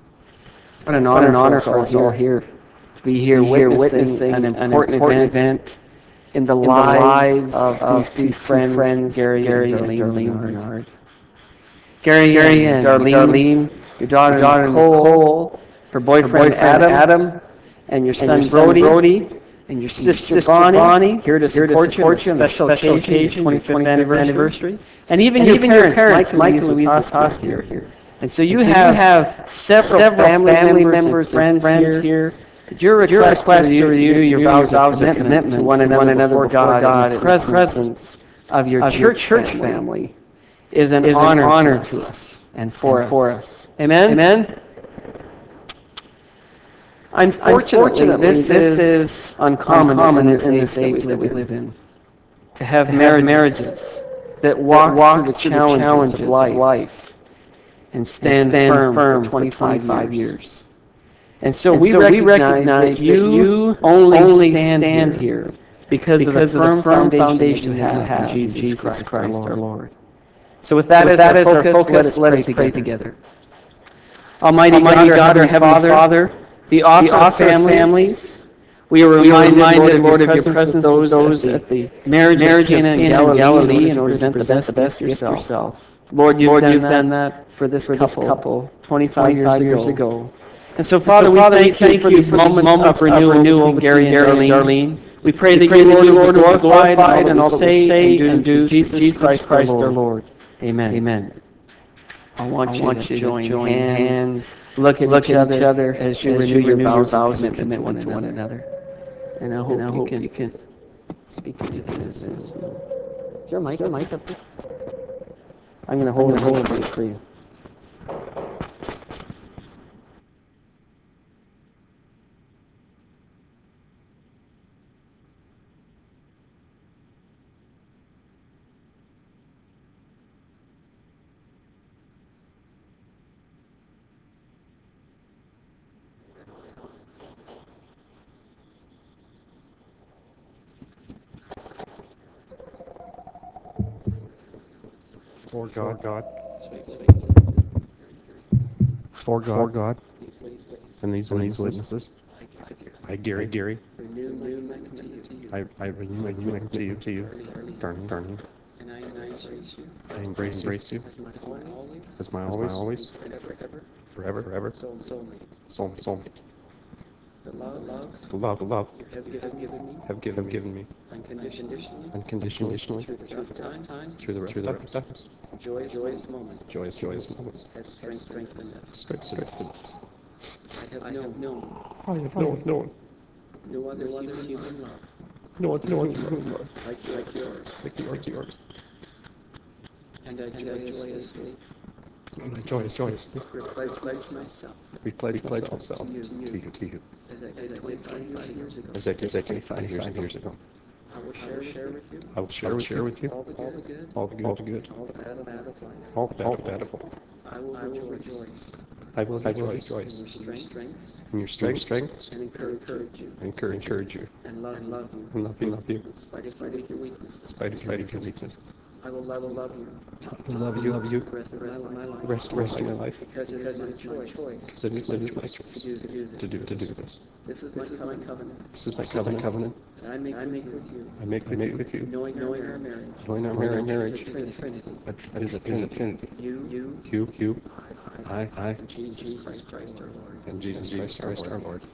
What an honor, what an honor for us all here to be here, be here witnessing, witnessing an important, important event, event in the in lives, the lives of, of these two, these two friends, friends, Gary, Gary and Darlene, Darlene Bernard. Bernard. Gary, Gary and Darlene, Darlene, your daughter, your daughter Nicole, Nicole her boyfriend, Adam, Adam, and your son, Brody, Brody, and your sister, Bonnie, Bonnie, here to support you on the special occasion, your twenty-fifth anniversary, and even and your even parents, your parents Mike and Louise Witoski, are here. And so you, and so have, you have several, several family, family members, and friends, and friends here. here. Your request, request to renew your vows of commitment, commitment to one another, one another before God, God in the presence, presence of your of church, church family, family is an is honor, an honor to us and for, and us. for us. Amen? Amen? Unfortunately, Unfortunately this, this is uncommon, uncommon in, in this age that we live in. To have, to marriages, have marriages that walk, that walk through the challenges, challenges of, life of life and stand, and stand firm, firm for twenty-five years. years. And so, and we, so recognize we recognize that you only, only stand, stand here because, because of the firm, firm foundation that you have, have in Jesus, Jesus Christ, Christ our, Lord. our Lord. So with that, so with as, that our as focus, our focus, let us pray, let us pray together. together. Almighty, Almighty God, God, our Heavenly Father, Father the author, the author of families, families we are reminded, reminded Lord, of your presence with those, those at the marriage, marriage of Cana and Galilee, Galilee in order to present the best gift yourself. yourself. Lord, you've, Lord, done, you've that done that for this for couple, couple twenty-five, twenty-five years, ago. years ago. And so, Father, and so, Father we, thank we thank you for these moments, moments of renewal, of renewal between Gary and Darlene. Darlene. We pray we that you, Lord, Lord, will be glorified and all that we say and do through Jesus Christ our Lord. Amen. Amen. I want, I you, want to you join, join hands, hands, look at, look each, at each other as you as renew, you your, renew vows your vows of commitment, commitment to one another. another. And I hope, and I hope you, can, you can speak to this. Is there a mic, a mic up there? I'm going to hold it hold it for you. For God, God, for God, for God, and these, and these witnesses, I, Gary, Gary, I, I renew my commitment to you, to you, Darlene, Darlene, and I embrace you, I embrace, embrace you, as my always, as my always, forever, forever, soul, soulmate. The love, love, the love, the love you have given, given me, have given, given me, unconditionally, unconditionally, through the rough times, through the rough, through the rough times, joyous, joyous moments, joyous, joyous moments, has strengthened us, strengthened us. I have known, known, I have known, known, no other, no other human love, no other, no other human love, like, like yours, like yours, like yours. And I joyously, and I joyous, joyously, pledge myself, we pledge myself to you, to you, to you. As I did twenty-five years ago. As I did twenty-five years ago. I will share, share with you. I will share, share with you. All the good, all the good, all the good, all the bad of life, all the bad of bad of life. I will rejoice. I will rejoice in your strengths, in your strength, strengths, and encourage you, and encourage, encourage you, and love, and love you, and love you, love you, in spite of your weakness, in spite of your weakness. I will love, love you. I will love you, love you. The rest, the rest of my life. The rest, the rest of my life. Because it is my choice. Because it is my choice to do to do to do this. This is my covenant. This is my covenant. Covenant. And I make, I make with you. I make with you. With you. Knowing, knowing our marriage. Knowing our marriage. Marriage is a trinity. It is a trinity. You, you, you, you. I, I. And Jesus Christ our Lord. And Jesus Christ our Lord.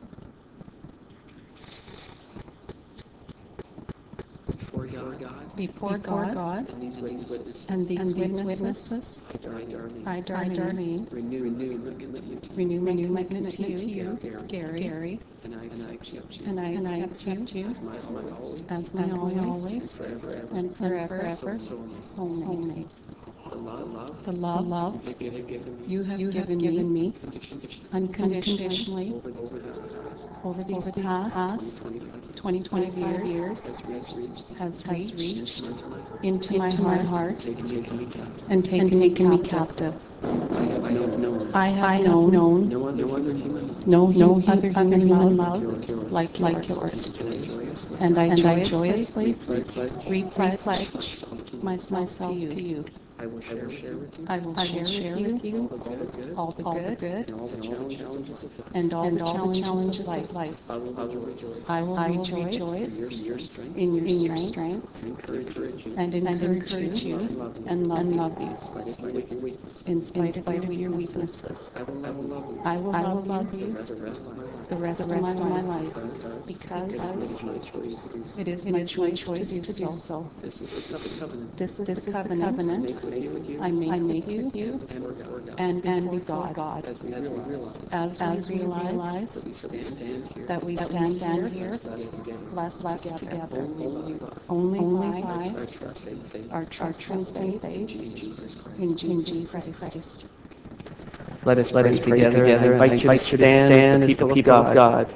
Before God, before God, God, and these witnesses, and these, and these witnesses, I, Darlene, I, Darlene, renew, renew my commitment to you, renew, renew my commitment to you, Gary, Gary, Gary, and I accept you, and I accept you as my always, as my always, and forever, and forever, soulmate. The love, the love, the love you have given me, you have, you given, have given me unconditionally, unconditionally over these, over these past, past twenty, twenty-five years, has reached, has reached, reached into my, into my heart, into my heart and taken, and taken me captive. I have known, I have, I have known, known no, no other human love, no, no other, other human love like, like, like yours. And I joyously, joyously repledge, repledge myself, myself to you. To you. I will share with you I will share, share with you all the good all the good and all the challenges of life. and all And the all the challenges challenges of life. I will rejoice. I will I will rejoice in your strength, in your in your strength strength, encourage you, and and encourage encourage you you, and love and you love you, spite of your weaknesses. in In spite spite of of your your weaknesses. weaknesses, I will, I will love you. I will I will love love you you the rest of my life. the rest The of rest of my my life life, because because it is my choice to do so. it is It my is my choice choice to do so. This is the covenant. This is This the is the covenant covenant I make with you I make, I with make you with you and before God. and, and before before God. God. As we realize, As, as we we realize realize that we stand here, that we that stand, we stand here, here blessed together, blessed, blessed together, together, only by, only, only by by our trust and faith, our trust and faith in Jesus Christ. in Jesus, In Jesus Christ. Christ. Let us Let pray us pray together, together, and I invite you to stand as the people of God.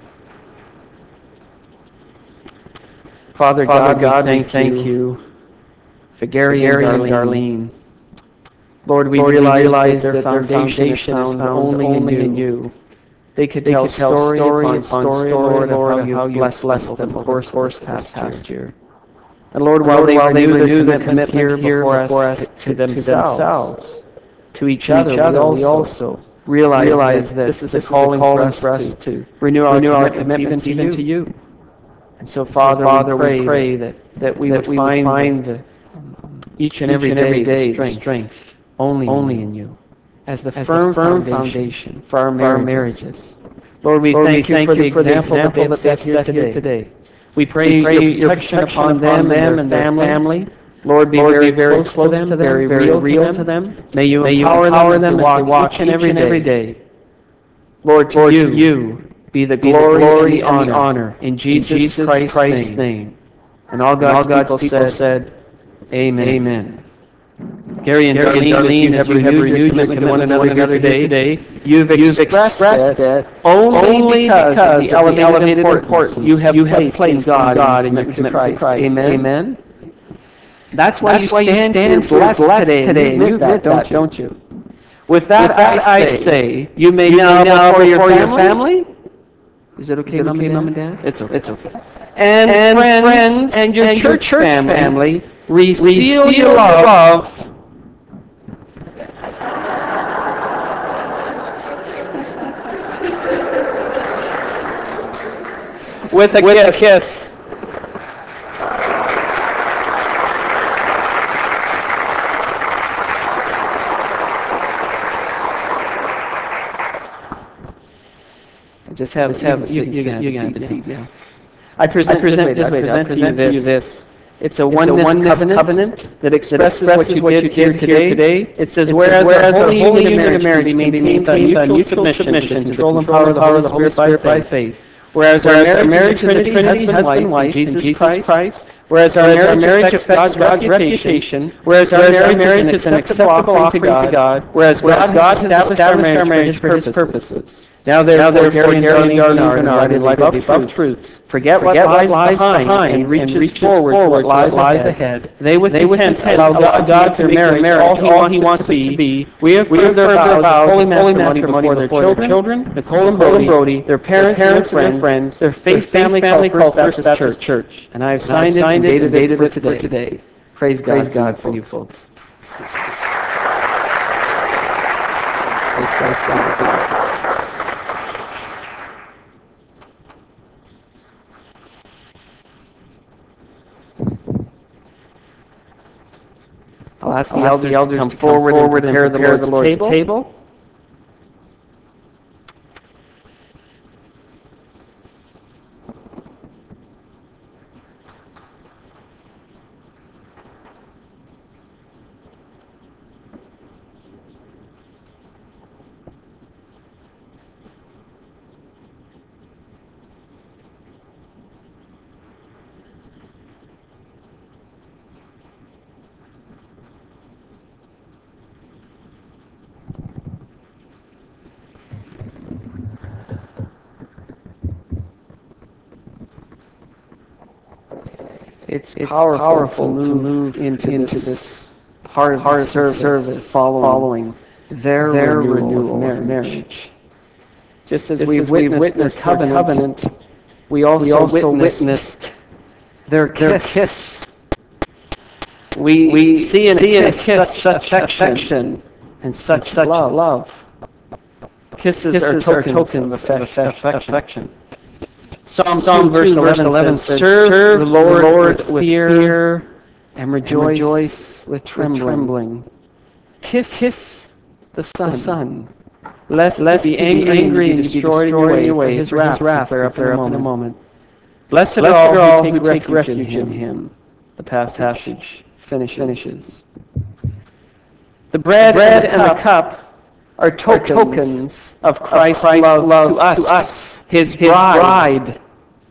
Father, Father God, God, we we thank, thank you for Gary, Gary and and Darlene. Darlene. Lord, we Lord, we realize, realize that their that their foundation, is foundation found only, only in, in you. you. They could They tell could tell story, story upon upon story, story, Lord, Lord, of how you blessed blessed them them over over the the course course of of this past year. year. And Lord, And while Lord, they while they renew their renew their commitment, commitment here before us us to, to to, to themselves, themselves, to each to other, each other, we we also also realize, realize that, that this is this a is a calling, calling for us to, to renew our renew our commitments, commitments even, even to to you. you. And so, So, Father, Father, we we pray, pray that, that, that we that would we would find, find the, the, each and each every and day, every the day the strength, strength only, only in in you, you, as the as firm, the firm foundation, foundation for our for our marriages. marriages. Lord, we Lord, thank we you thank for the you for the example that they have example set here here today. today. We pray, We pray your protection, upon them and their family. family. Lord, be Lord, very, be very close, to them, them, very, real, to, them. May you May you empower, empower them, them as as they walk, each and every, and day. every day. Lord, to Lord, you, to you be the be the glory, glory and, the and the honor. honor. In Jesus, In Jesus Christ's, Christ's name. name. And all And all God's, God's people, people said, said, Amen. Amen. Gary and Gary and Darlene, as you Darlene, have as you renewed, have your renewed your commitment to one commitment to another, one another here here today, today, you've, you've expressed, expressed that that only, only because, because of the elevated, elevated importance, importance you have you have placed, placed in God, in God and in your your commitment to Christ. Amen. Amen. That's why That's you why you stand, stand here blessed, blessed today, today, and you admit, that, don't don't you? you? With that, With that, I, I say, say, you may you now, may now before, your, before your family, family. is it okay, Is it Mom, okay, and Mom Dad? and Dad? It's okay. It's okay. And, And friends, friends and your and church, your church family, family, reseal, reseal your your love, love with a with kiss. a kiss. Just have, Just have you, you, you, you can have you a can have seat a now. seat now. I present, I present, just wait, just I wait, I present, to you this. this. It's a It's oneness, a oneness covenant, covenant that expresses, that what, you what did you here did today. today. It says, It whereas, says, whereas our holy union and marriage marriage can be be maintained by maintained by mutual mutual submission to the control control and power of the Holy Spirit by faith. Whereas, our Whereas our marriage, marriage is is a a Trinity, Trinity, husband, wife, in Jesus Jesus Christ. Christ. Whereas, our Whereas our marriage, marriage affects affects God's, God's reputation. reputation. Whereas, our Whereas our marriage, marriage is an acceptable offering to God. Whereas, Whereas God, God has established our marriage for His purposes. Now therefore, Now therefore, Gary and Gary and Darlene Darlene are in light of above truths. Forget, Forget what lies, what lies behind, behind and reaches, and reaches forward, forward to what lies, ahead. ahead. They with They with content, content allow allow God, God to make their marriage, all He wants it to be. We affirm, We affirm their their vows, vows of holy of holy matrimony matrimony before their before their children, children, Nicole and Nicole Brody, and Brody, their parents, their and parents their and their friends, friends, their faith family called First Baptist, Baptist Church. And I have And I have signed it and signed it dated and it dated for it for today. today. Praise God, Praise for God you for you folks. folks. Praise God, God for you. I'll ask the I'll ask elders, the elders to come to come forward, forward and prepare, and the, prepare Lord's the Lord's table. table. It's, It's powerful, powerful to to move, move into, into this, this part of part the of the service, service following, following their, their renewal, renewal of of marriage. marriage. Just as Just we've as we've witnessed, witnessed their their covenant, covenant, we also, we also witnessed, witnessed their their kiss. kiss. We, We see in see in a kiss such affection affection and such, such love. love. Kisses, Kisses are are tokens, tokens of of affec- affec- affection. Psalm, Psalm two, verse two, eleven, verse eleven says, says, serve the Lord, Lord with fear, fear and and rejoice, rejoice with with trembling. trembling. Kiss, Kiss the Son, the Son, lest, lest he be angry and, be destroyed in your way, for his wrath, wrath flare up in a flare up in a moment. moment. Blessed, Blessed are all who take refuge in him. him. The passage, Passage finishes. finishes. The bread, The bread and the cup are tokens, tokens of Christ's, Christ's love, love to, us, to us, his, his bride. bride.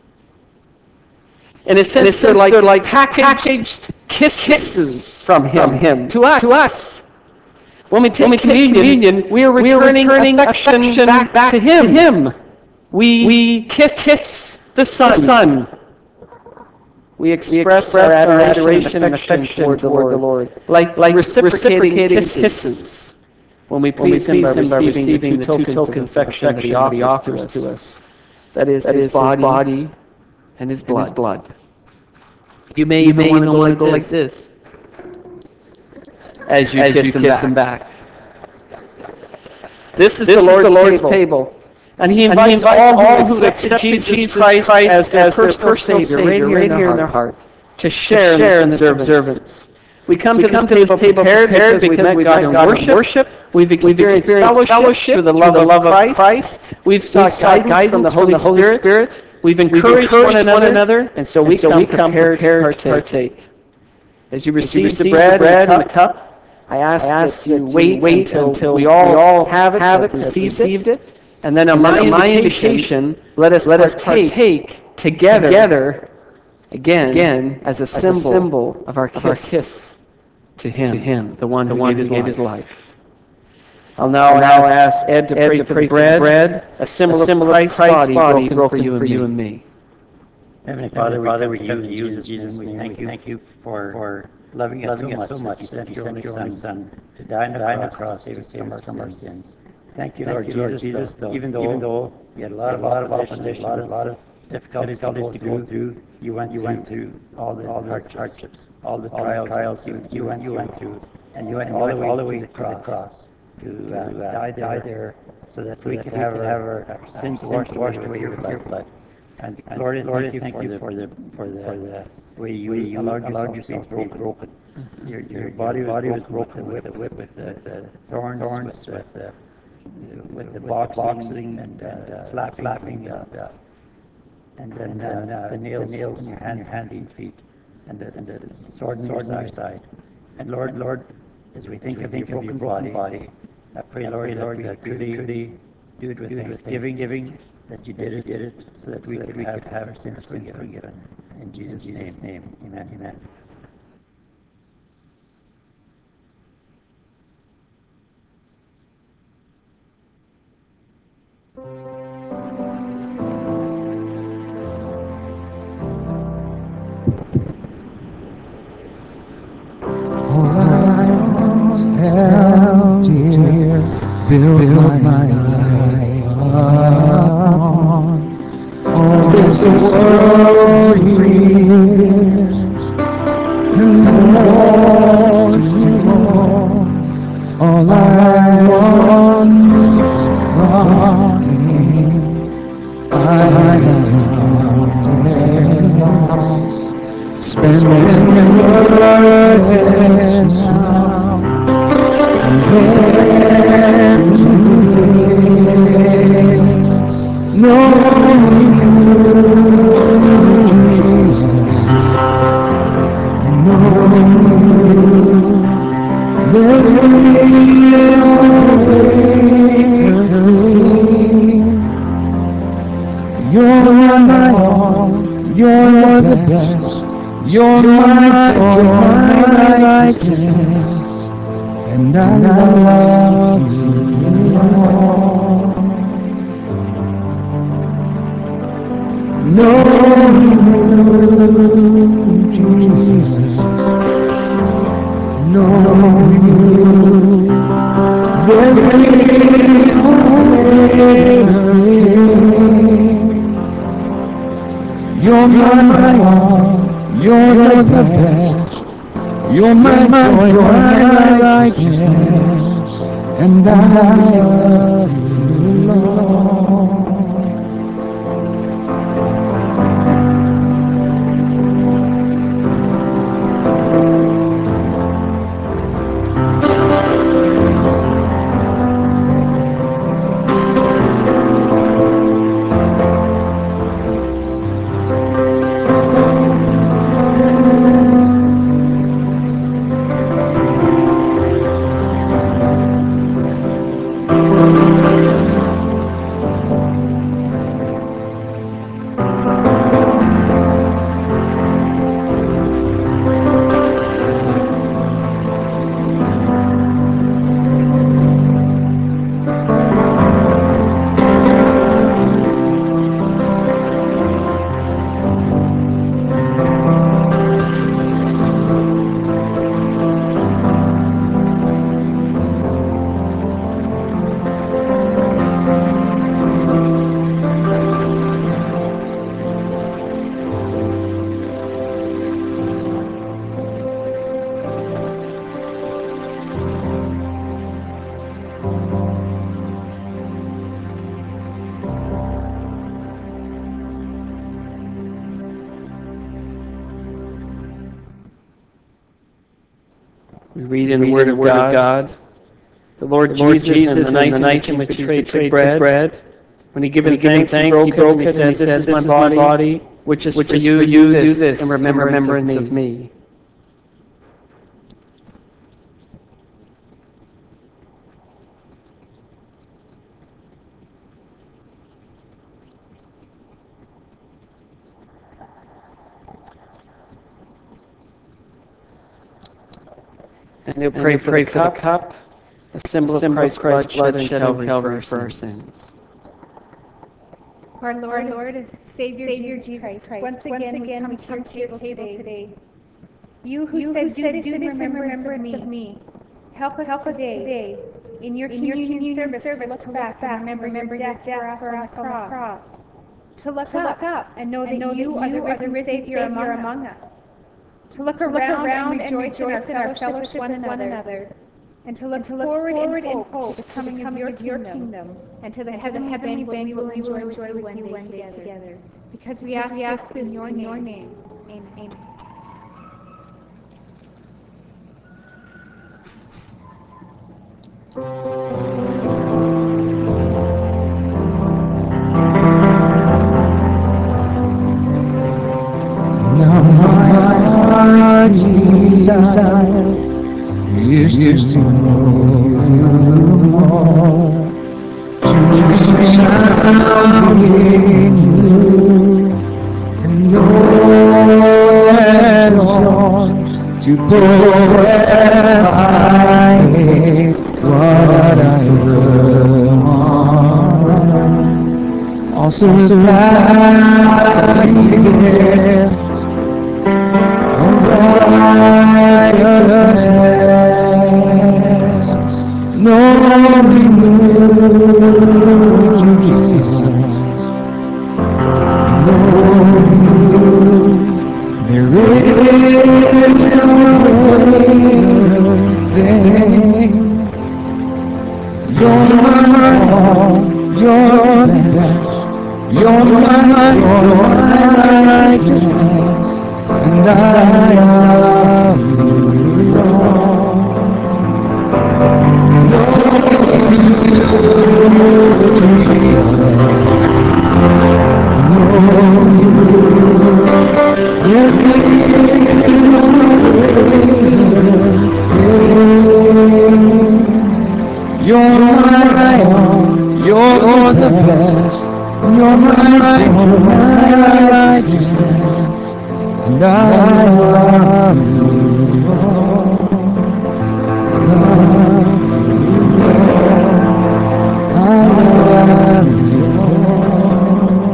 In a sense, In a sense, they're like, they're like packaged, packaged kisses, kisses from him, from him to us. to us. When we take, When we take communion, communion, we are we are returning, returning affection, affection back, back to him. to him. We, We kiss, kiss the Son. the Son. We We express, express our our adoration, and affection toward, toward the the Lord, Lord, like, like reciprocating, reciprocating kisses, kisses. when we When we please, him, by please him by receiving, receiving the two tokens, of affection that he offers, offers to to us. us. That is, That his, is body his body and his and blood. his blood. You may You even may want to even go wanna like go like this, as you as kiss, you him, kiss back. him back. This is This the is Lord's, the Lord's table. table. And he And invites, he invites all, all who who have accepted accepted Jesus, Jesus Christ, Christ as their as their personal, personal Savior, Savior, right here in their heart, to share, to share in this observance. We come We to come this table prepared because, we've met God in worship. worship. We've We've experienced, experienced fellowship, through the love, through the of, love Christ. of Christ. We've sought, We've sought guidance, from the guidance Holy, from the Holy Spirit. Spirit. We've We've encouraged, one, encouraged another, one another, and so we and so come, we come prepared, prepared to to partake. partake. As you As you receive, receive the bread, the bread and, and the the cup, cup, I ask, I ask that you that you wait, wait until, until we we all, all have it, have have it, received, received it. it. And then on And my, then on my invitation, invitation, let us let us partake, partake together, together again, again as a as a symbol, symbol of our kiss, of our kiss to him, to him, the one the who one gave, who his, gave life. his life. I'll now, I'll now ask ask Ed to Ed pray, to for, pray the for the bread, bread, a symbol, a symbol of Christ's, body, broken, broken for you, for you and me. and me. Heavenly Father, we come to you in Jesus' name. We thank you, thank you for, for loving us so much, so much. You sent your only Son to die on the cross to save us from our sins. Thank you, Lord Jesus, though, even though, even though you had a lot of opposition, a lot of, lot of difficulties to go through, you went, you went through all the, all the hardships, all the trials, trials you, you went, you went through, and you went all the way, all the way to the cross, to uh, die there, die there, so that we could have our, our sins washed, washed away with your blood. And, and Lord, Lord, thank, thank you for the for the for the way you, way you allowed, allowed yourself to be broken. Your your body was body broken, broken with the whip, with the, the thorns, thorns, with the with the boxing and uh, slap, slapping, and uh, and then uh, the nails, the nails in your hands, hands and feet, and the, and the sword in your side. And Lord, Lord, as we think of your broken body, I pray, Lord, Lord, that could he do it with thanksgiving, giving, that you did it, did it, so that we could have, have our sins forgiven. In Jesus' name, amen, amen. Help, dear, build, build my life upon all this world brings, and more to more. All I want is from Him. I am lost, spending words now. You're my all, you're the best. You're my joy, my righteousness. And I love you, Lord. Knowing you, Jesus. Knowing you, the great Omega King. You're my all, you're the best. You're my joy, my righteousness, and I love you, Lord. We read in the Word of God, the Lord Jesus, in the night in which he betrayed, took bread. When he given thanks, he broke it, and he said, "This is my body, which is for you. Do this in remembrance of me." And they'll pray for the cup, a symbol of Christ's blood shed on Calvary for our sins. Our Lord, our Lord and Savior, Savior Jesus, Jesus Christ, once again, once again we come to your table today. today. You who you said, who do, said this do this in remembrance, remembrance of, me. of me. Help us, Help today, us today in your in communion, your communion service, service to look, to look back, back and remember, remember your death, death for us on the cross. cross. To look, to up, look up and know that, and know you, that you are the risen Savior, Savior among, among us. us. To look, to look around, around and rejoice, and rejoice in our fellowship, fellowship with one another. One another. And to look, and to look forward, forward in hope to the coming, to the coming of, your of your kingdom, and to the, and heavenly, to the heavenly banquet we will enjoy, enjoy with you one day together. together. Because we because ask, we ask this in your, in your name. name. Amen. Amen. Now my heart's desire is to know you more, to be found in you, and know that yours, to possess by faith what I heard on, also surpassing gift of righteousness, knowing you, Jesus, knowing you, there is no greater thing. You're my all, you're the best, you're my, you're my righteousness, and I love you, Lord. Knowing you, Jesus, knowing you, there is no greater thing. You're my all, you're the best, you're my joy, my righteousness, and I love you, Lord. I love you, Lord. I love you, Lord.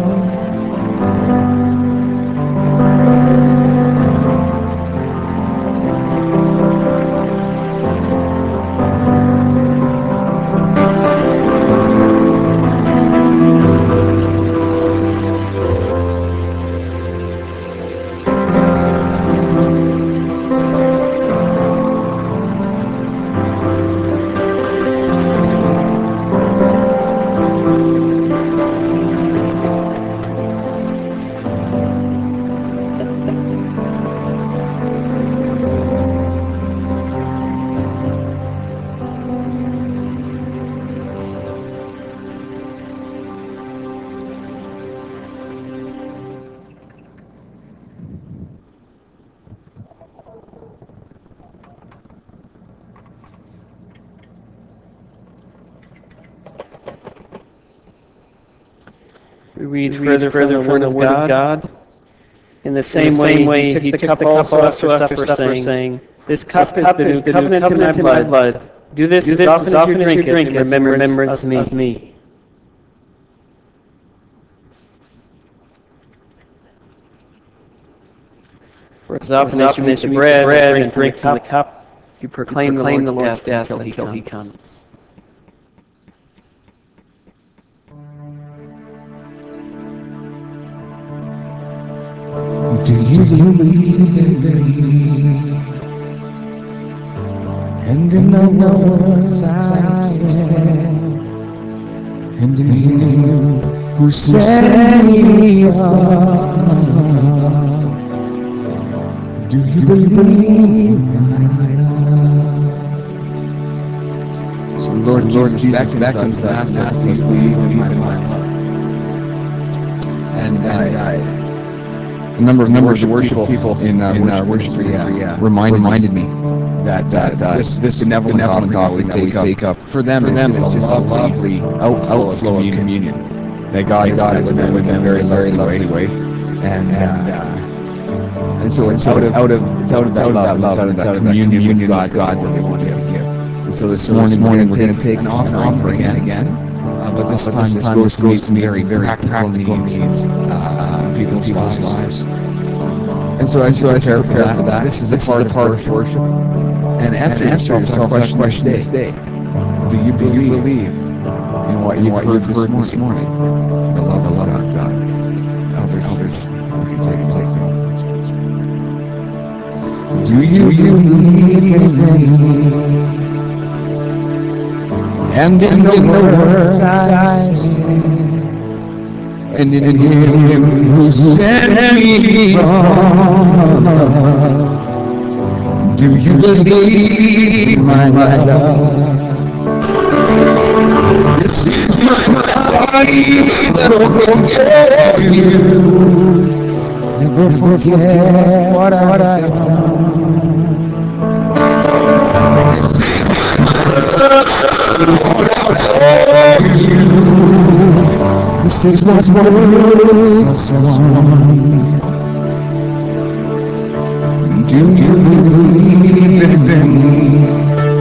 We read further, further from the Word of God. In the same, In the same way, He took the cup also after supper, saying, This cup is the new covenant in my blood. Do this as often as you drink it in remembrance of me. For as often as you eat the bread and drink from the cup, you proclaim the Lord's death until He comes. Do you believe in me? And in the words I said, and in Him who set me up? Do you believe my love? So the Lord, Lord Jesus beckons us and asks us to believe in my love. And I... A number of number of worship people, people in uh, in worship, uh, worship ministry, uh, reminded, reminded me that that uh, this this benevolent, benevolent offering that we take up for them, for them it's just a lovely outflow of communion, communion that God God has met with them very very lovely way, and and, uh, and so it's out of out of it's out of that love, it's out of that communion with God that they want to give. And so this morning morning we're going to take an offering again. Uh, but this uh, but time, this time goes, this goes to meet very, very practical, practical needs, needs uh, people's, people's lives. lives. And so, as so I prepare, prepare for that, this is this a part, is a part of worship. And answer, and answer yourself that question this day. Do you believe, Do you believe in what, in you've, what heard you've heard this morning? This morning? The love, the love of God. Elders, elders, you take it, take it. Do you believe in me? And in the words I say, and in Him who sent me from, do you believe my love? This is my body that will forget you. Never forget what I've done. This is This is what makes us one. Do you believe in me?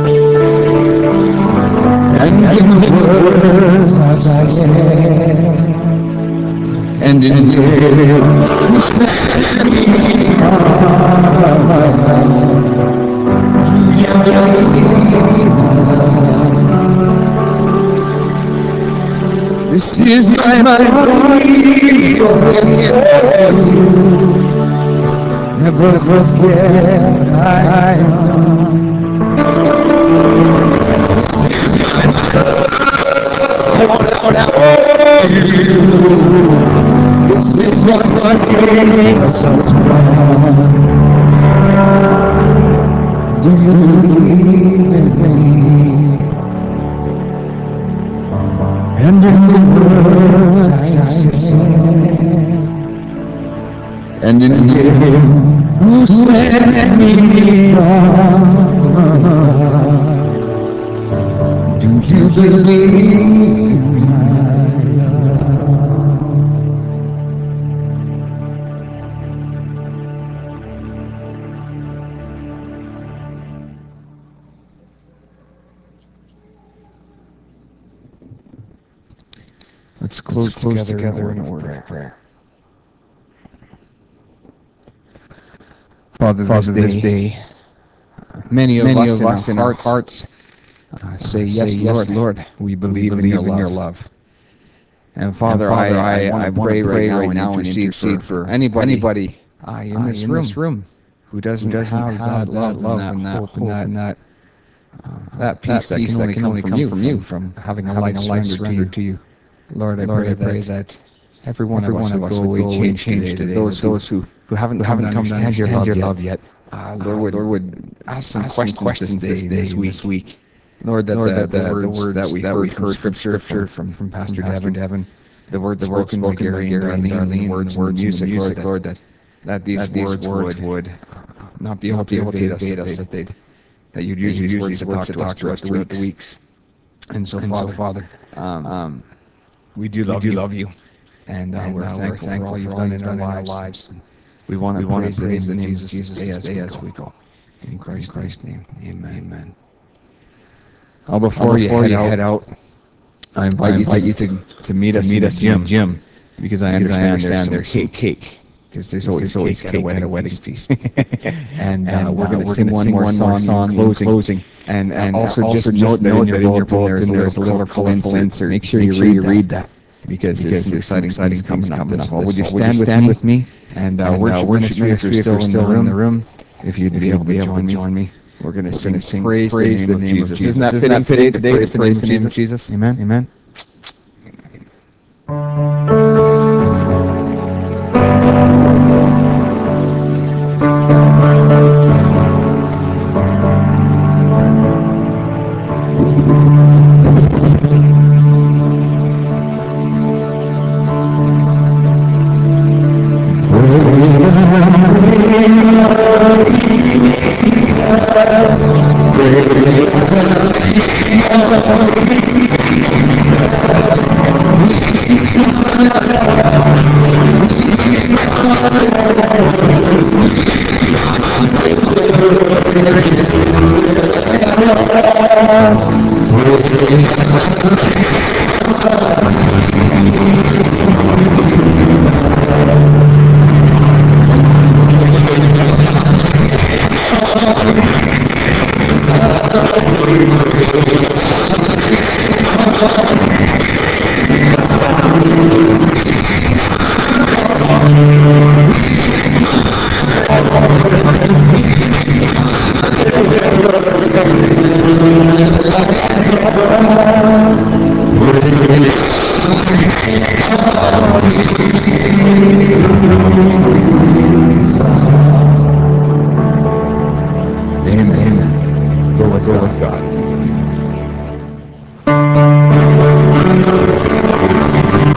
And in the words I said, and in Him who set me on. Do you believe in me? This is my body, never forget I am. This is my This is what makes us one. Do you believe in me? And in the words I said, and in Him who set me on, do you believe my love? Let's close, Let's close together, together in order of prayer. Father, Father this, this day, day many of many us, of us in our hearts, hearts uh, say, yes, say, yes, Lord, Lord, we believe, we believe in, your, in your love. And Father, and Father I, I, I, I pray right now, right now and intercede, intercede for, for anybody, anybody uh, in, this, uh, in room, this room who doesn't, who doesn't have, have that love, love and that hope and that, and that, uh, that peace that, peace that can only come from you, from, you, from having a having life surrendered, surrendered to you. To you. Lord, I Lord, pray, I pray that, that every one every of us, one of us would go away changed today. Those who, those who, who haven't, who haven't come to understand, understand your love yet, uh, Lord, would, Lord, would ask some ask questions, questions this day, this week. This week. Lord, that, Lord, the, that the, the, words that we that heard, heard from Scripture, from, from Pastor, from Pastor Devin, Devin, the words the spoken, spoken by Gary and Darlene, the words and the music, music, Lord, that that these that words, words would not be able to evade us, that they'd that you'd use these words to talk to us throughout the weeks. And so, Father, Father, um, we do love you. And uh, we're thankful for all you've done in our lives. We want to praise the name of Jesus today as we go. In Christ's name, amen. Amen. Uh, before, uh, before you, head, you head out, I invite, I invite you to, you to, to meet to us meet in us the gym, gym because I understand, I understand there's, there's cake. Because there's always, there's always cake, cake at a wedding, at a wedding feast. and, and uh, we're going to sing one more song, song in closing. closing. And, and also, also just note that in your bulletin there's, there's a little colorful insert. Make sure, Make you, sure read you read that. Because, because there's some exciting, exciting things coming up. Well, would you stand, with, stand with me? And uh, worship, uh, worship ministry if you're still in the room. If you'd be able to join me. We're going to sing, sing praise, praise the name of Jesus. Isn't that fitting today to praise the name of Jesus? Amen. Amen. Amen. Go with God.